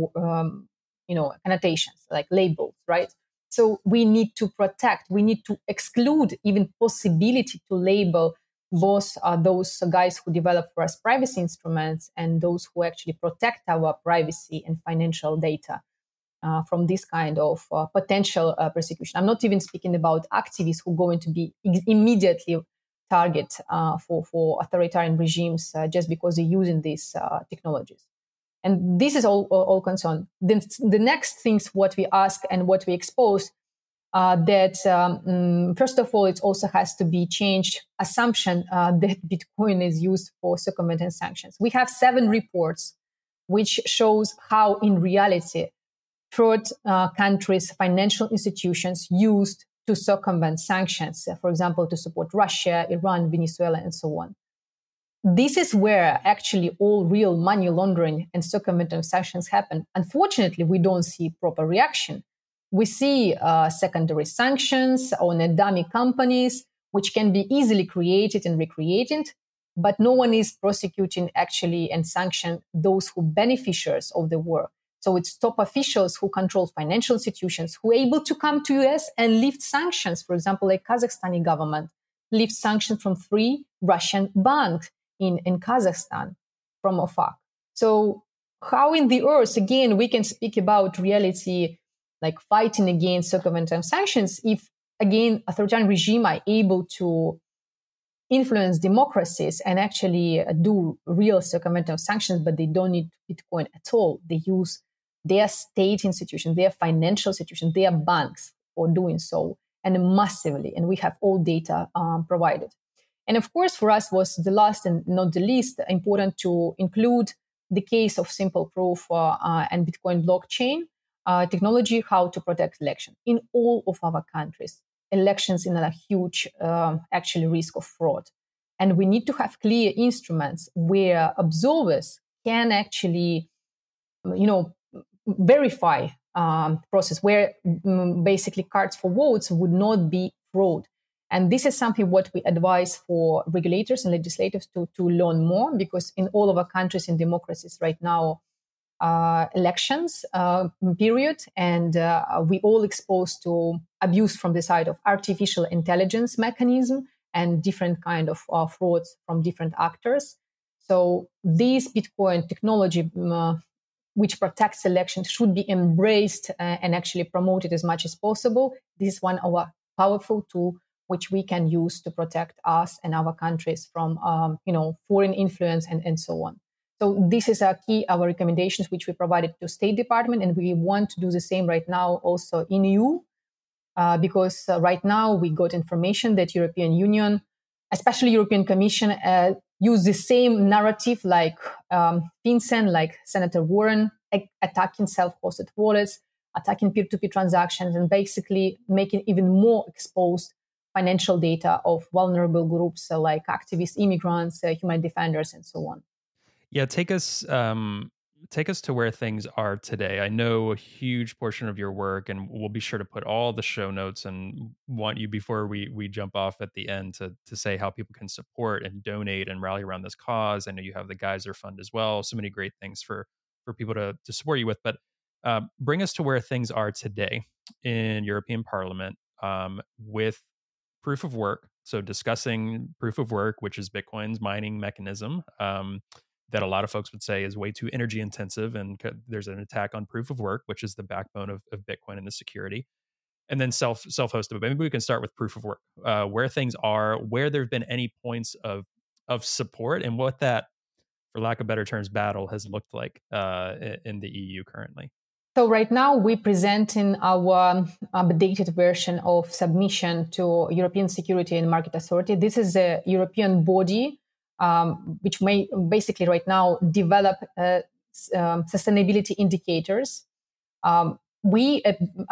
connotations like labels, right? So we need to protect, we need to exclude even possibility to label both those guys who develop for us privacy instruments and those who actually protect our privacy and financial data from this kind of potential persecution. I'm not even speaking about activists who are going to be immediately target for authoritarian regimes just because they're using these technologies. And this is all concerned. Then the next things what we ask and what we expose, first of all, it also has to be changed assumption that Bitcoin is used for circumventing sanctions. We have 7 reports which shows how in reality third countries' financial institutions used to circumvent sanctions, for example, to support Russia, Iran, Venezuela, and so on. This is where actually all real money laundering and circumventing sanctions happen. Unfortunately, we don't see proper reaction. We see secondary sanctions on dummy companies, which can be easily created and recreated, but no one is prosecuting actually and sanction those who beneficiaries of the war. So it's top officials who control financial institutions who are able to come to US and lift sanctions. For example, like Kazakhstani government lift sanctions from 3 Russian banks in Kazakhstan from OFAC. So how in the earth, again, we can speak about reality like fighting against circumventing sanctions if, again, authoritarian regime are able to influence democracies and actually do real circumventing sanctions, but they don't need Bitcoin at all. They use their state institutions, their financial institutions, their banks for doing so, and massively. And we have all data provided. And of course, for us was the last and not the least important to include the case of simple proof and Bitcoin blockchain technology, how to protect election in all of our countries. Elections in a huge actually risk of fraud. And we need to have clear instruments where observers can actually, verify process where basically cards for votes would not be fraud. And this is something what we advise for regulators and legislators to learn more, because in all of our countries and democracies right now, elections period, and we all exposed to abuse from the side of artificial intelligence mechanism and different kind of frauds from different actors. So this Bitcoin technology, which protects elections, should be embraced and actually promoted as much as possible. This is one of our powerful tools which we can use to protect us and our countries from, foreign influence and so on. So this is our recommendations, which we provided to State Department, and we want to do the same right now also in EU, because right now we got information that European Union, especially European Commission, use the same narrative like FinCEN, like Senator Warren, attacking self-hosted wallets, attacking peer-to-peer transactions, and basically making even more exposed financial data of vulnerable groups like activists, immigrants, human defenders, and so on. Yeah, take us to where things are today. I know a huge portion of your work, and we'll be sure to put all the show notes and want you before we jump off at the end to say how people can support and donate and rally around this cause. I know you have the Geyser Fund as well. So many great things for people to support you with. But bring us to where things are today in European Parliament with proof of work. So discussing proof of work, which is Bitcoin's mining mechanism, that a lot of folks would say is way too energy intensive. And there's an attack on proof of work, which is the backbone of Bitcoin and the security. And then self-hosted. But maybe we can start with proof of work, where things are, where there have been any points of support, and what that, for lack of better terms, battle has looked like in the EU currently. So right now we're presenting our updated version of submission to European Security and Market Authority. This is a European body which may basically right now develop sustainability indicators. We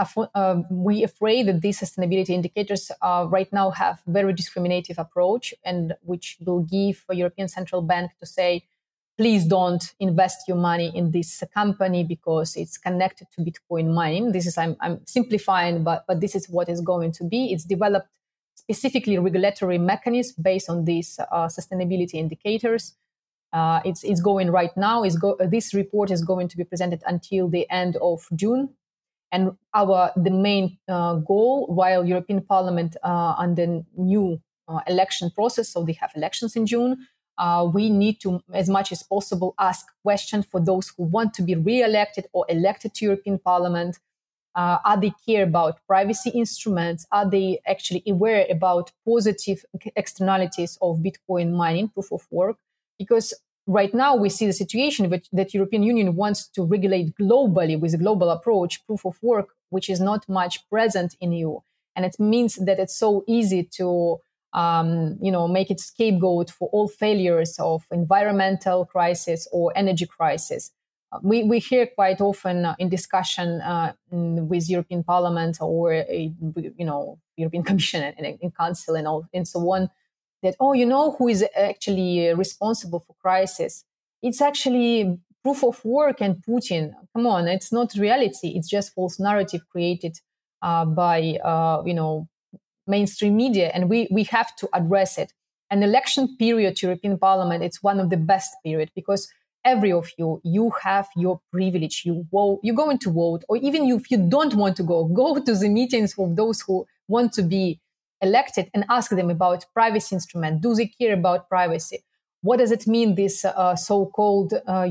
afraid that these sustainability indicators right now have very discriminative approach, and which will give a European Central Bank to say, please don't invest your money in this company because it's connected to Bitcoin mining. This is, I'm simplifying, but this is what is going to be. It's developed specifically regulatory mechanism based on these sustainability indicators. It's going right now. This report is going to be presented until the end of June. And the main goal, while European Parliament on the new election process, so they have elections in June, we need to, as much as possible, ask questions for those who want to be re-elected or elected to European Parliament. Are they care about privacy instruments? Are they actually aware about positive externalities of Bitcoin mining, proof of work? Because right now we see the situation that European Union wants to regulate globally with a global approach, proof of work, which is not much present in EU. And it means that it's so easy to make it scapegoat for all failures of environmental crisis or energy crisis. We hear quite often in discussion with European Parliament or European Commission and Council and so on, that who is actually responsible for crisis? It's actually proof of work and Putin. Come on, it's not reality. It's just false narrative created by mainstream media, and we have to address it. An election period to European Parliament, it's one of the best period because every of you have your privilege. You go into vote, or even if you don't want to go to the meetings of those who want to be elected and ask them about privacy instrument. Do they care about privacy? What does it mean, this so-called,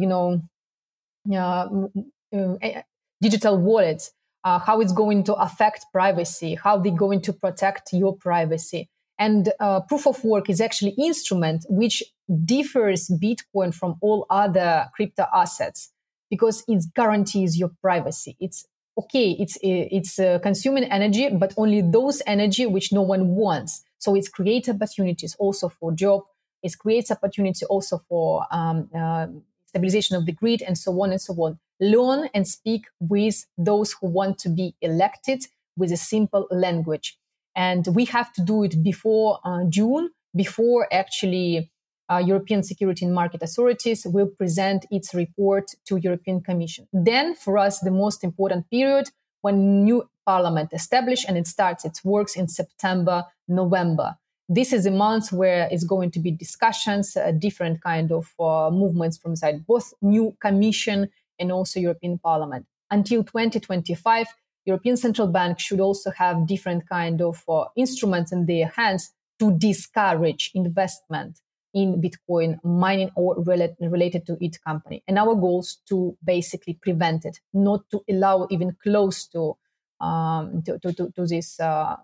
digital wallets? How it's going to affect privacy? How they're going to protect your privacy? And proof of work is actually instrument which differs Bitcoin from all other crypto assets because it guarantees your privacy. It's consuming energy, but only those energy which no one wants. So it creates opportunities also for job. It creates opportunity also for stabilization of the grid and so on and so on. Learn and speak with those who want to be elected with a simple language. And we have to do it before June, before actually European Security and Market Authorities will present its report to European Commission. Then for us, the most important period when new parliament established and it starts its works in September, November. This is a month where it's going to be discussions, different kind of movements from inside both new Commission and also European Parliament. Until 2025, European Central Bank should also have different kind of instruments in their hands to discourage investment in Bitcoin mining or related to its company. And our goal is to basically prevent it, not to allow even close to this,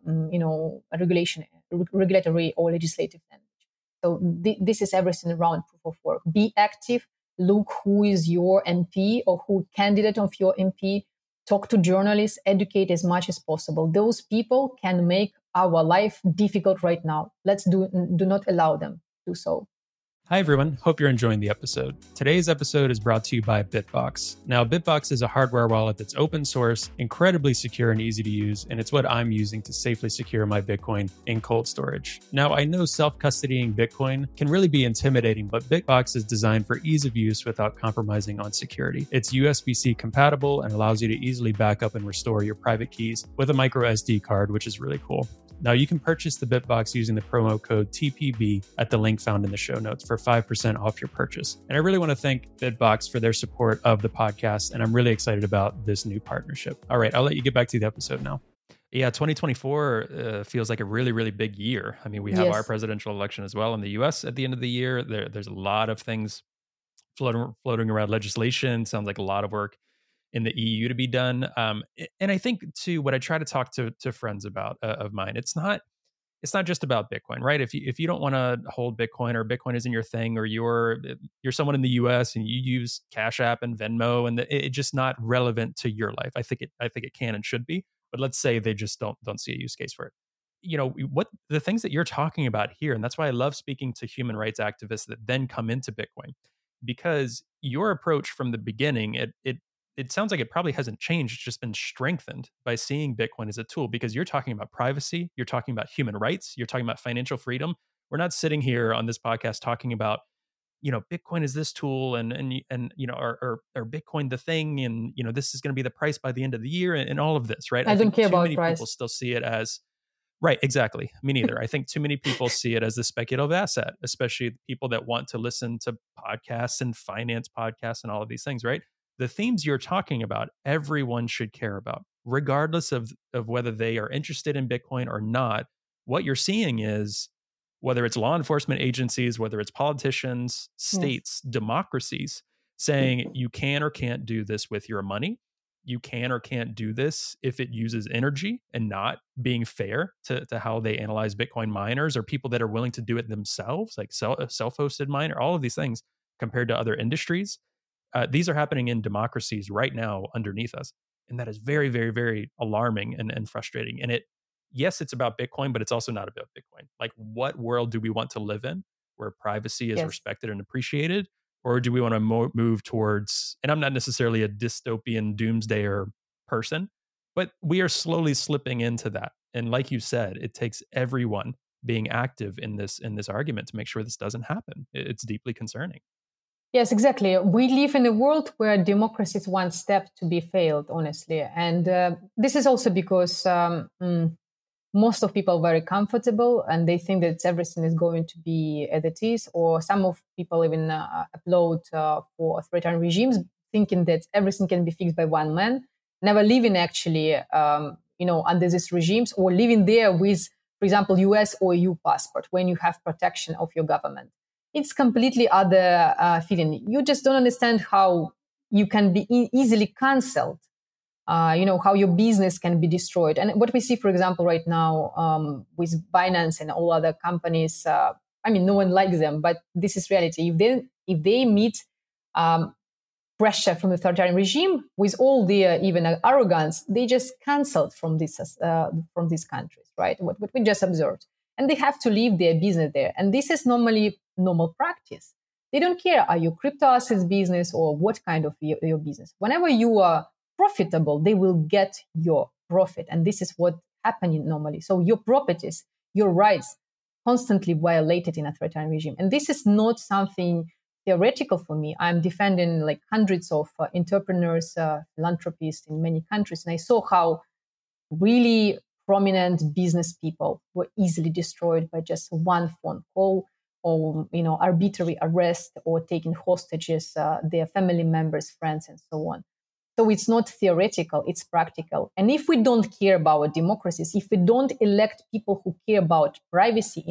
regulatory or legislative language. So this is everything around proof of work. Be active. Look who is your MP or who candidate of your MP. Talk to journalists, educate as much as possible. Those people can make our life difficult right now. Let's do not allow them to do so. Hi, everyone. Hope you're enjoying the episode. Today's episode is brought to you by Bitbox. Now, Bitbox is a hardware wallet that's open source, incredibly secure and easy to use, and it's what I'm using to safely secure my Bitcoin in cold storage. Now, I know self-custodying Bitcoin can really be intimidating, but Bitbox is designed for ease of use without compromising on security. It's USB-C compatible and allows you to easily back up and restore your private keys with a micro SD card, which is really cool. Now, you can purchase the Bitbox using the promo code TPB at the link found in the show notes for 5% off your purchase. And I really want to thank Bitbox for their support of the podcast, and I'm really excited about this new partnership. All right, I'll let you get back to the episode now. Yeah, 2024 feels like a really, really big year. I mean, we have our presidential election as well in the US at the end of the year. There's a lot of things floating around legislation. Sounds like a lot of work in the EU to be done. And I think too, what I try to talk to friends about of mine, it's not just about Bitcoin, right? If you don't want to hold Bitcoin or Bitcoin isn't your thing, or you're someone in the US and you use Cash App and Venmo and it's just not relevant to your life. I think it can and should be, but let's say they just don't see a use case for it. You know, what the things that you're talking about here, and that's why I love speaking to human rights activists that then come into Bitcoin, because your approach from the beginning, it sounds like it probably hasn't changed. It's just been strengthened by seeing Bitcoin as a tool, because you're talking about privacy, you're talking about human rights, you're talking about financial freedom. We're not sitting here on this podcast talking about, Bitcoin is this tool and or Bitcoin the thing, and this is going to be the price by the end of the year and all of this, right? I don't care about too many price. people still see it as right. Exactly. Me neither. I think too many people see it as a speculative asset, especially people that want to listen to podcasts and finance podcasts and all of these things, right? The themes you're talking about, everyone should care about, regardless of whether they are interested in Bitcoin or not. What you're seeing is, whether it's law enforcement agencies, whether it's politicians, states, democracies, saying you can or can't do this with your money. You can or can't do this if it uses energy, and not being fair to how they analyze Bitcoin miners or people that are willing to do it themselves, like self-hosted miner, all of these things compared to other industries. These are happening in democracies right now underneath us. And that is very, very, very alarming and frustrating. And yes, it's about Bitcoin, but it's also not about Bitcoin. Like, what world do we want to live in where privacy is Yes. respected and appreciated? Or do we want to move towards, and I'm not necessarily a dystopian doomsdayer person, but we are slowly slipping into that. And like you said, it takes everyone being active in this argument to make sure this doesn't happen. It's deeply concerning. Yes, exactly. We live in a world where democracy is one step to be failed, honestly. And this is also because most of people are very comfortable and they think that everything is going to be as it is. Or some of people even applaud for authoritarian regimes, thinking that everything can be fixed by one man, never living actually, under these regimes or living there with, for example, US or EU passport when you have protection of your government. It's completely other feeling. You just don't understand how you can be easily cancelled. How your business can be destroyed. And what we see, for example, right now with Binance and all other companies, no one likes them, but this is reality. If they meet pressure from the authoritarian regime with all their even arrogance, they just cancelled from these countries, right? What we just observed. And they have to leave their business there. And this is normally normal practice. They don't care, are you crypto assets business or what kind of your business? Whenever you are profitable, they will get your profit. And this is what happening normally. So your properties, your rights constantly violated in authoritarian regime. And this is not something theoretical for me. I'm defending like hundreds of entrepreneurs, philanthropists in many countries. And I saw how really prominent business people were easily destroyed by just one phone call or, arbitrary arrest or taking hostages, their family members, friends, and so on. So it's not theoretical, it's practical. And if we don't care about democracies, if we don't elect people who care about privacy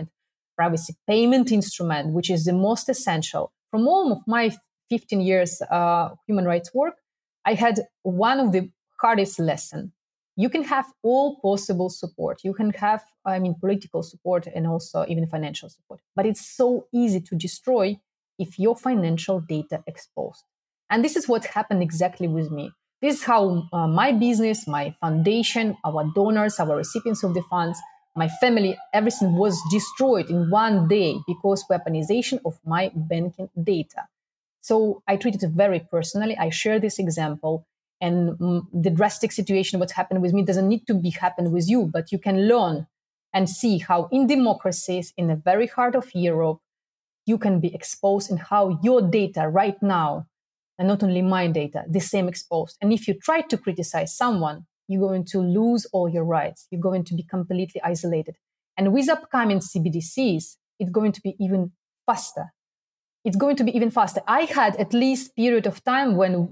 payment instrument, which is the most essential, from all of my 15 years human rights work, I had one of the hardest lessons. You can have all possible support. You can have, political support and also even financial support. But it's so easy to destroy if your financial data exposed. And this is what happened exactly with me. This is how my business, my foundation, our donors, our recipients of the funds, my family, everything was destroyed in one day because weaponization of my banking data. So I treated it very personally. I share this example. And the drastic situation, what's happened with me, doesn't need to be happen with you, but you can learn and see how in democracies, in the very heart of Europe, you can be exposed and how your data right now, and not only my data, the same exposed. And if you try to criticize someone, you're going to lose all your rights. You're going to be completely isolated. And with upcoming CBDCs, it's going to be even faster. It's going to be even faster. I had at least period of time when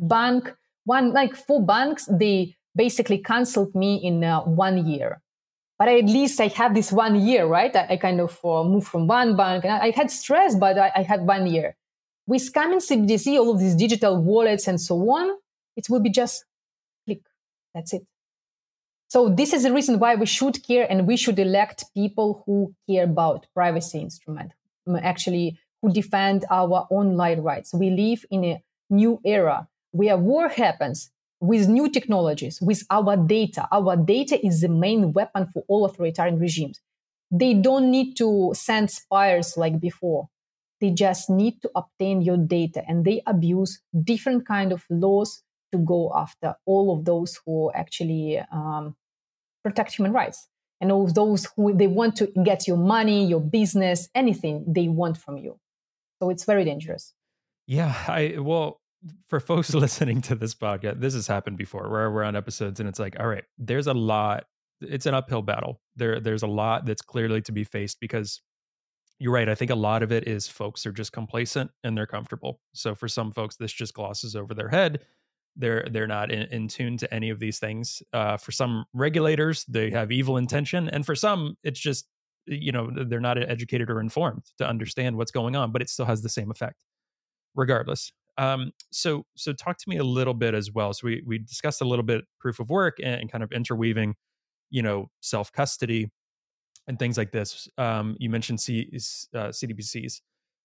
four banks, they basically canceled me in 1 year. But at least I have this 1 year, right? I kind of moved from one bank. And I had stress, but I had 1 year. With coming CBDC, all of these digital wallets and so on, it will be just click. That's it. So this is the reason why we should care and we should elect people who care about privacy instrument, actually who defend our online rights. We live in a new era where war happens with new technologies, with our data. Our data is the main weapon for all authoritarian regimes. They don't need to send spies like before. They just need to obtain your data, and they abuse different kind of laws to go after all of those who actually protect human rights. And all those who they want to get your money, your business, anything they want from you. So it's very dangerous. Yeah, for folks listening to this podcast, this has happened before where we're on episodes and it's like, all right, there's a lot. It's an uphill battle. There's a lot that's clearly to be faced because you're right. I think a lot of it is folks are just complacent and they're comfortable. So for some folks, this just glosses over their head. They're not in tune to any of these things. For some regulators, they have evil intention, and for some, it's just they're not educated or informed to understand what's going on. But it still has the same effect, regardless. So talk to me a little bit as well. So we discussed a little bit proof of work and kind of interweaving, self custody and things like this. You mentioned CDBCs.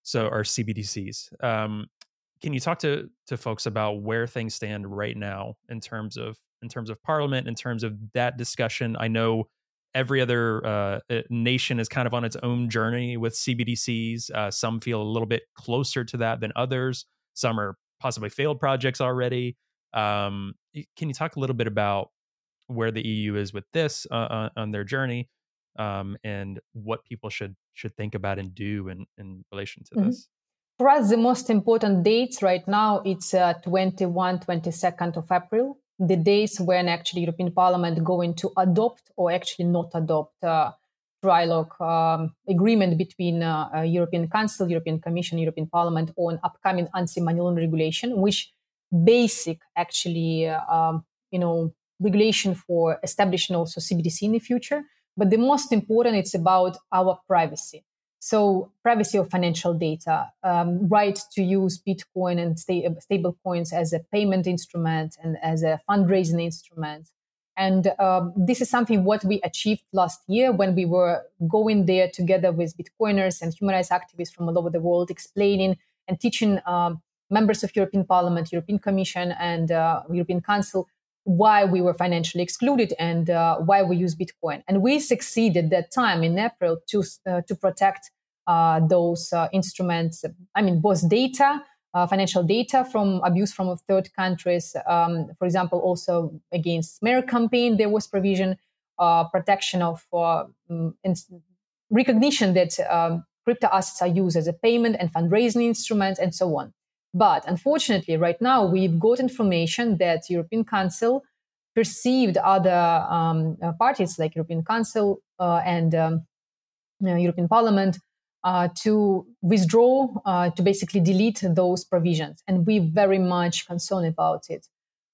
so or CBDCs. Can you talk to folks about where things stand right now in terms of Parliament, in terms of that discussion? I know every other nation is kind of on its own journey with CBDCs. Some feel a little bit closer to that than others. Some are possibly failed projects already. Can you talk a little bit about where the EU is with this on their journey, and what people should think about and do in relation to Mhm. this? For us, the most important dates right now, it's 21, 22nd of April, the days when actually European Parliament going to adopt or actually not adopt trilogue agreement between European Council, European Commission, European Parliament on upcoming anti-money laundering regulation, which basic actually, regulation for establishing also CBDC in the future. But the most important, it's about our privacy. So privacy of financial data, right to use Bitcoin and stable coins as a payment instrument and as a fundraising instrument. And this is something what we achieved last year when we were going there together with Bitcoiners and human rights activists from all over the world, explaining and teaching members of European Parliament, European Commission, and European Council why we were financially excluded and why we use Bitcoin. And we succeeded that time in April to protect those instruments. I mean, both data, financial data from abuse from third countries. For example, also against smear campaign, there was provision, protection of recognition that crypto assets are used as a payment and fundraising instrument and so on. But unfortunately, right now, we've got information that European Council perceived other parties like European Council and European Parliament to withdraw, to basically delete those provisions. And we're very much concerned about it.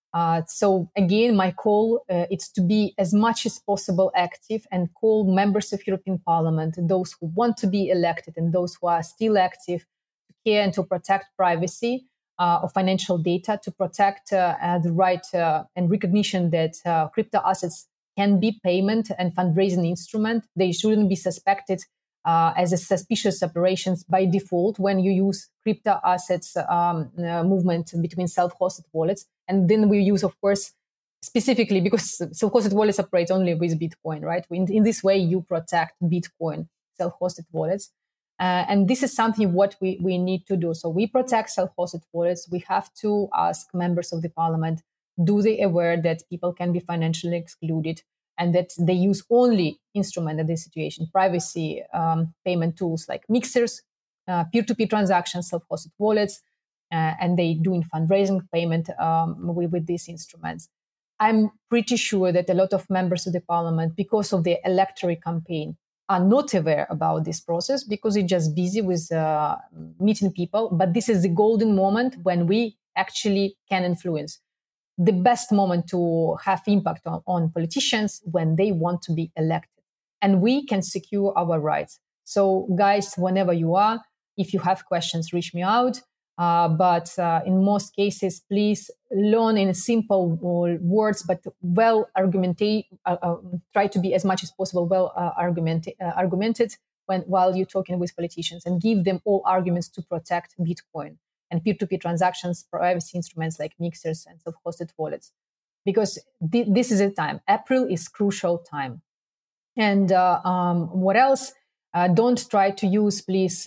So again, my call is to be as much as possible active and call members of European Parliament, those who want to be elected and those who are still active, to care and to protect privacy of financial data, to protect the right and recognition that crypto assets can be payment and fundraising instrument. They shouldn't be suspected as a suspicious operations by default when you use crypto assets movement between self-hosted wallets. And then we use, of course, specifically because self-hosted wallets operate only with Bitcoin, right? In this way, you protect Bitcoin self-hosted wallets. And this is something what we need to do. So we protect self-hosted wallets. We have to ask members of the parliament, do they aware that people can be financially excluded and that they use only instrument in this situation, privacy payment tools like mixers, peer-to-peer transactions, self-hosted wallets, and they doing fundraising payment with these instruments. I'm pretty sure that a lot of members of the parliament, because of the electoral campaign, are not aware about this process because they're just busy with meeting people. But this is the golden moment when we actually can influence. The best moment to have impact on politicians when they want to be elected. And we can secure our rights. So guys, whenever you are, if you have questions, reach me out. But in most cases, please learn in simple words, but well argumented. Try to be as much as possible well argumented while you're talking with politicians, and give them all arguments to protect Bitcoin and peer-to-peer transactions, privacy instruments like mixers and self-hosted wallets, because this is a time. April is crucial time. And what else? Don't try to use, please,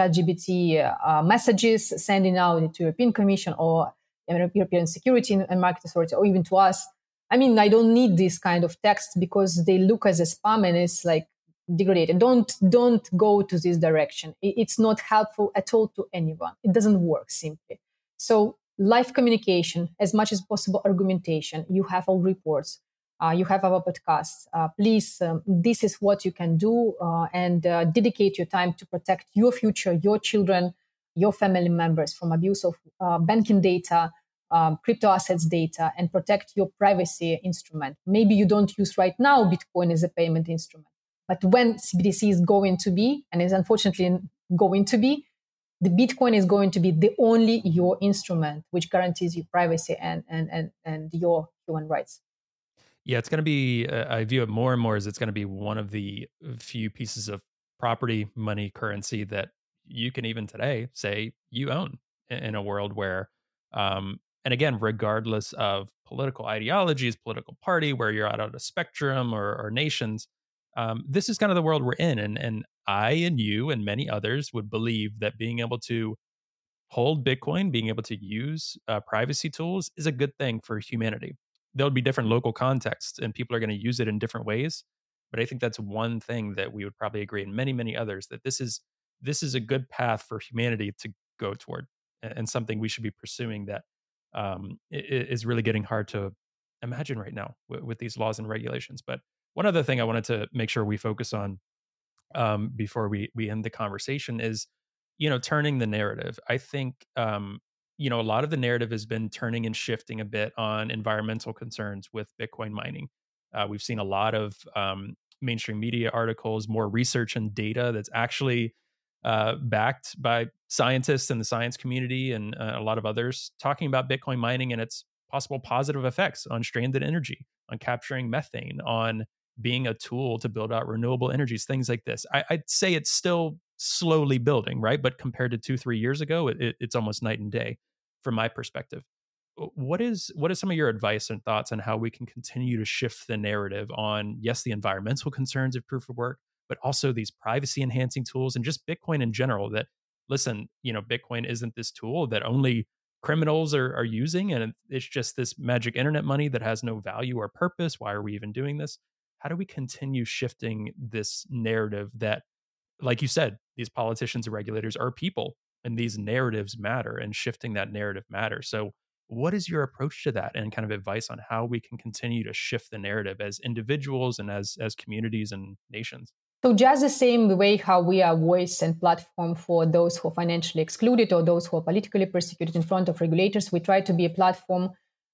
ChatGPT messages, sending out to European Commission or European Security and Market Authority, or even to us. I mean, I don't need this kind of text because they look as a spam and it's like degraded. Don't go to this direction. It's not helpful at all to anyone. It doesn't work simply. So live communication, as much as possible argumentation. You have all reports. You have our podcasts. Please, this is what you can do and dedicate your time to protect your future, your children, your family members from abuse of banking data, crypto assets data, and protect your privacy instrument. Maybe you don't use right now Bitcoin as a payment instrument, but when CBDC is going to be, and is unfortunately going to be, the Bitcoin is going to be the only your instrument which guarantees you privacy and your human rights. Yeah, it's going to be, I view it more and more as it's going to be one of the few pieces of property, money, currency that you can even today say you own in a world where, and again, regardless of political ideologies, political party, where you're out on a spectrum or nations, this is kind of the world we're in. And I and you and many others would believe that being able to hold Bitcoin, being able to use privacy tools is a good thing for humanity. There'll be different local contexts and people are going to use it in different ways. But I think that's one thing that we would probably agree, and many, many others, that this is a good path for humanity to go toward, and something we should be pursuing that is really getting hard to imagine right now with these laws and regulations. But one other thing I wanted to make sure we focus on before we end the conversation is, turning the narrative. I think, a lot of the narrative has been turning and shifting a bit on environmental concerns with Bitcoin mining. We've seen a lot of mainstream media articles, more research and data that's actually backed by scientists in the science community and a lot of others talking about Bitcoin mining and its possible positive effects on stranded energy, on capturing methane, on being a tool to build out renewable energies, things like this. I'd say it's still slowly building, right? But compared to 2, 3 years ago, it's almost night and day from my perspective. What is some of your advice and thoughts on how we can continue to shift the narrative on, yes, the environmental concerns of proof of work, but also these privacy enhancing tools and just Bitcoin in general? That, listen, Bitcoin isn't this tool that only criminals are using, and it's just this magic internet money that has no value or purpose. Why are we even doing this? How do we continue shifting this narrative that, like you said, these politicians and regulators are people and these narratives matter, and shifting that narrative matters? So what is your approach to that, and kind of advice on how we can continue to shift the narrative as individuals and as communities and nations? So just the same way how we are voice and platform for those who are financially excluded or those who are politically persecuted in front of regulators, we try to be a platform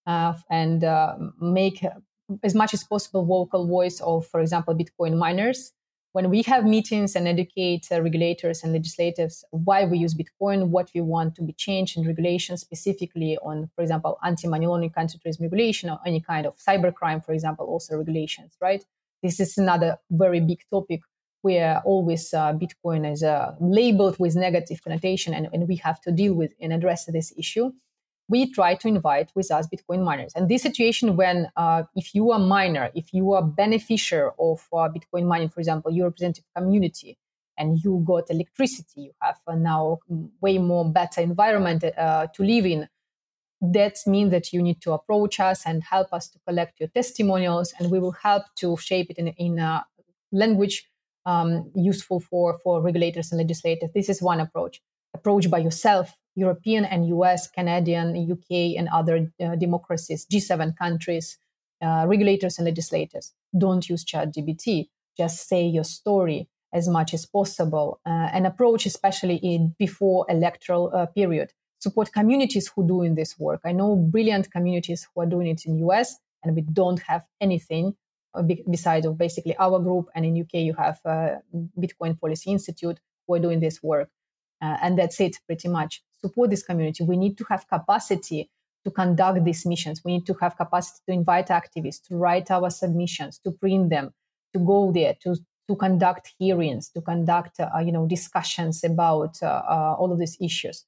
and make as much as possible vocal voice of, for example, Bitcoin miners. When we have meetings and educate regulators and legislators why we use Bitcoin, what we want to be changed in regulations, specifically on, for example, anti-money laundering, counterterrorism regulation, or any kind of cybercrime, for example, also regulations, right? This is another very big topic where always Bitcoin is labeled with negative connotation, and we have to deal with and address this issue. We try to invite with us Bitcoin miners. And this situation when if you are a miner, if you are a beneficiary of Bitcoin mining, for example, you represent a community and you got electricity, you have now way more better environment to live in, that means that you need to approach us and help us to collect your testimonials, and we will help to shape it in a language useful for regulators and legislators. This is one approach. Approach by yourself, European and US, Canadian, UK, and other democracies, G7 countries, regulators and legislators. Don't use ChatGPT. Just say your story as much as possible. And approach, especially in before electoral period. Support communities who are doing this work. I know brilliant communities who are doing it in US, and we don't have anything besides of basically our group. And in UK, you have Bitcoin Policy Institute who are doing this work. And that's it, pretty much. Support this community. We need to have capacity to conduct these missions. We need to have capacity to invite activists, to write our submissions, to print them, to go there, to conduct hearings, to conduct discussions about all of these issues.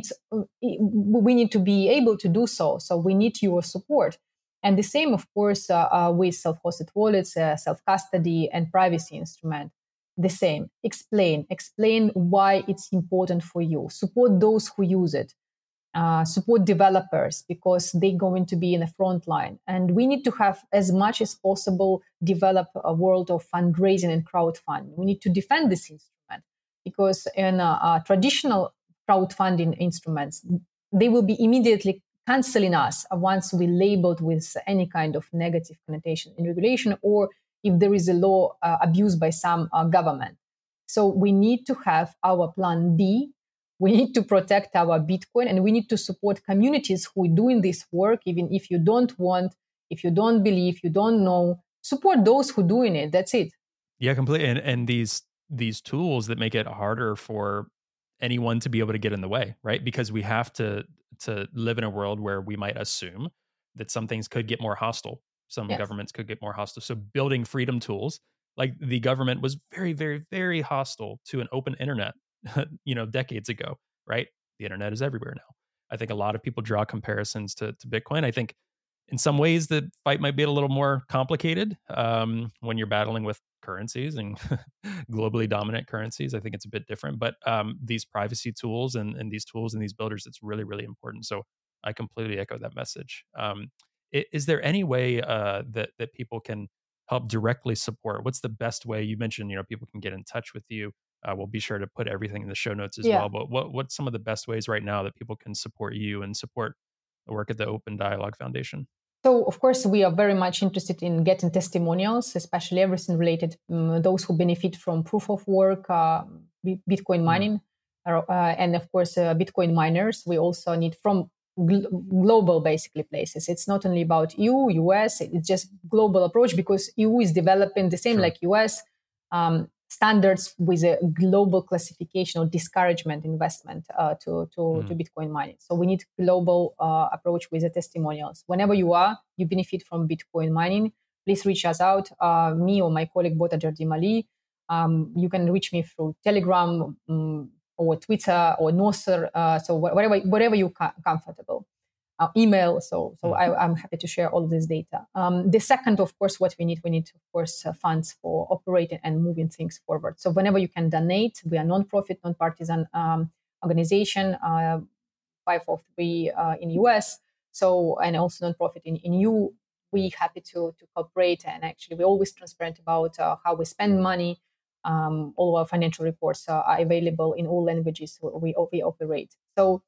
We need to be able to do so. So we need your support. And the same, of course, with self-hosted wallets, self-custody, and privacy instrument. The same. Explain why it's important for you. Support those who use it. Support developers because they're going to be in the front line. And we need to have, as much as possible, develop a world of fundraising and crowdfunding. We need to defend this instrument because in traditional crowdfunding instruments, they will be immediately canceling us once we labeled with any kind of negative connotation in regulation, or if there is a law abused by some government. So we need to have our plan B. We need to protect our Bitcoin, and we need to support communities who are doing this work, even if you don't want, if you don't believe, you don't know. Support those who are doing it. That's it. Yeah, completely. And these tools that make it harder for anyone to be able to get in the way, right? Because we have to live in a world where we might assume that some things could get more hostile. Some Yes. governments could get more hostile. So building freedom tools, like the government was very, very, very hostile to an open internet decades ago, right? The internet is everywhere now. I think a lot of people draw comparisons to Bitcoin. I think in some ways the fight might be a little more complicated when you're battling with currencies and globally dominant currencies. I think it's a bit different, but these privacy tools and these tools and these builders, it's really, really important. So I completely echo that message. Is there any way that people can help directly support? What's the best way? You mentioned, people can get in touch with you. We'll be sure to put everything in the show notes as well. But what's some of the best ways right now that people can support you and support the work at the Open Dialogue Foundation? So, of course, we are very much interested in getting testimonials, especially everything related, those who benefit from proof of work, Bitcoin mining, and of course, Bitcoin miners. We also need from global, basically, places. It's not only about EU, US, it's just global approach because EU is developing the same like US standards with a global classification or discouragement investment to Bitcoin mining. So we need global approach with the testimonials. Whenever you benefit from Bitcoin mining, please reach us out, me or my colleague Bota Jardimali. You can reach me through Telegram or Twitter or Nostr, so whatever you're comfortable. Email. So I'm happy to share all of this data. The second, of course, what we need, of course, funds for operating and moving things forward. So whenever you can donate, we are non-profit, non-partisan organization, 503 in US. So, and also non-profit in EU. We're happy to cooperate. And actually, we're always transparent about how we spend money. All our financial reports are available in all languages we operate. So,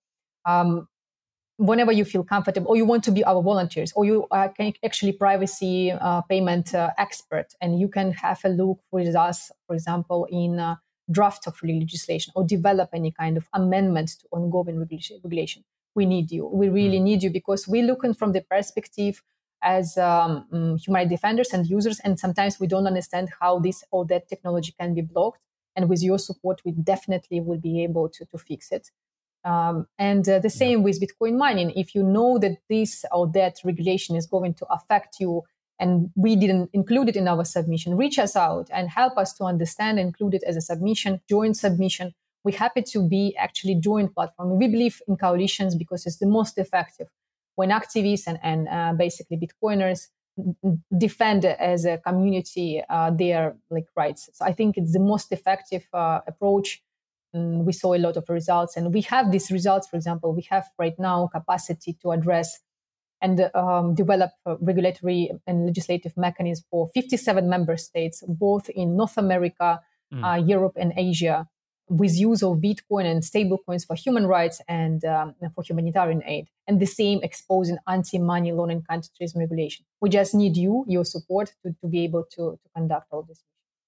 whenever you feel comfortable or you want to be our volunteers or you are actually privacy payment expert and you can have a look with us, for example, in draft of legislation or develop any kind of amendment to ongoing regulation, we need you. We really need you because we're looking from the perspective as human rights defenders and users, and sometimes we don't understand how this or that technology can be blocked. And with your support, we definitely will be able to fix it. And the same with Bitcoin mining. If you know that this or that regulation is going to affect you and we didn't include it in our submission, reach us out and help us to understand, include it as a submission, joint submission. We're happy to be actually joint platform. We believe in coalitions because it's the most effective when activists and basically Bitcoiners defend as a community their rights. So I think it's the most effective approach. We saw a lot of results and we have these results. For example, we have right now capacity to address and develop regulatory and legislative mechanisms for 57 member states, both in North America, Europe and Asia, with use of Bitcoin and stablecoins for human rights and for humanitarian aid. And the same exposing anti-money laundering counterterrorism regulation. We just need your support to be able to conduct all this.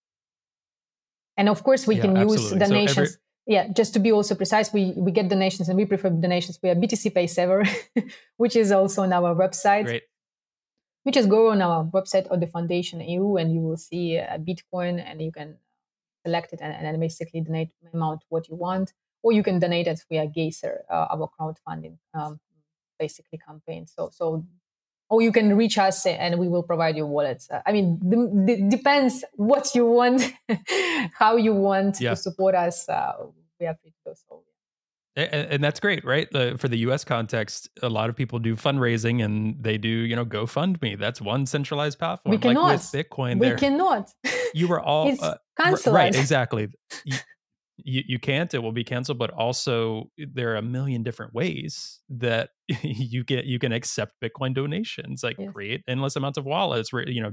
And of course, we can use donations. Just to be also precise, we get donations and we prefer donations via BTC Pay Saver, which is also on our website. Great. You just go on our website or the Foundation EU and you will see Bitcoin and you can select it and basically donate the amount what you want. Or you can donate it via Geyser, our crowdfunding basically campaign. So or you can reach us and we will provide you wallets. Depends what you want, how you want to support us. We are free to do so. And that's great, right? For the US context, a lot of people do fundraising and they do, GoFundMe. That's one centralized platform. We cannot. Like with Bitcoin, we cannot. You were all it's canceled. Right, exactly. You can't. It will be canceled. But also, there are a million different ways that you can accept Bitcoin donations. Create endless amounts of wallets.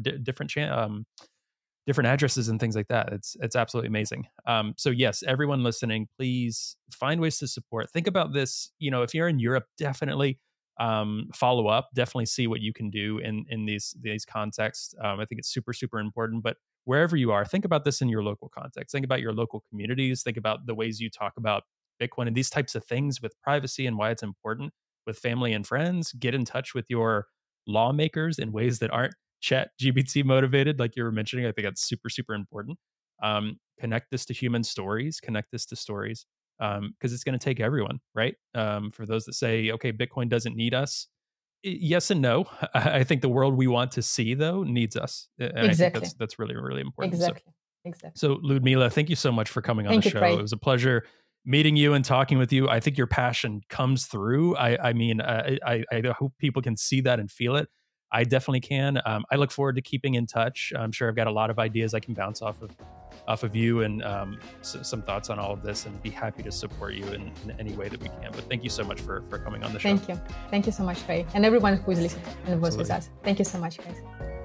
Different addresses and things like that. It's absolutely amazing. So yes, everyone listening, please find ways to support. Think about this. If you're in Europe, definitely follow up. Definitely see what you can do in these contexts. I think it's super, super important. But wherever you are, think about this in your local context. Think about your local communities. Think about the ways you talk about Bitcoin and these types of things with privacy and why it's important with family and friends. Get in touch with your lawmakers in ways that aren't ChatGPT motivated, like you were mentioning. I think that's super, super important. Connect this to human stories. Connect this to stories because it's going to take everyone, right? For those that say, okay, Bitcoin doesn't need us. Yes and no. I think the world we want to see, though, needs us. And exactly. I think that's really, really important. Exactly. So Ludmila, thank you so much for coming on the show. It was a pleasure meeting you and talking with you, I think your passion comes through. I hope people can see that and feel it. I definitely can. I look forward to keeping in touch. I'm sure I've got a lot of ideas I can bounce off of you and some thoughts on all of this, and be happy to support you in any way that we can. But thank you so much for coming on the show. Thank you. Thank you so much, Ray. And everyone who is listening and was with us. Thank you so much, guys.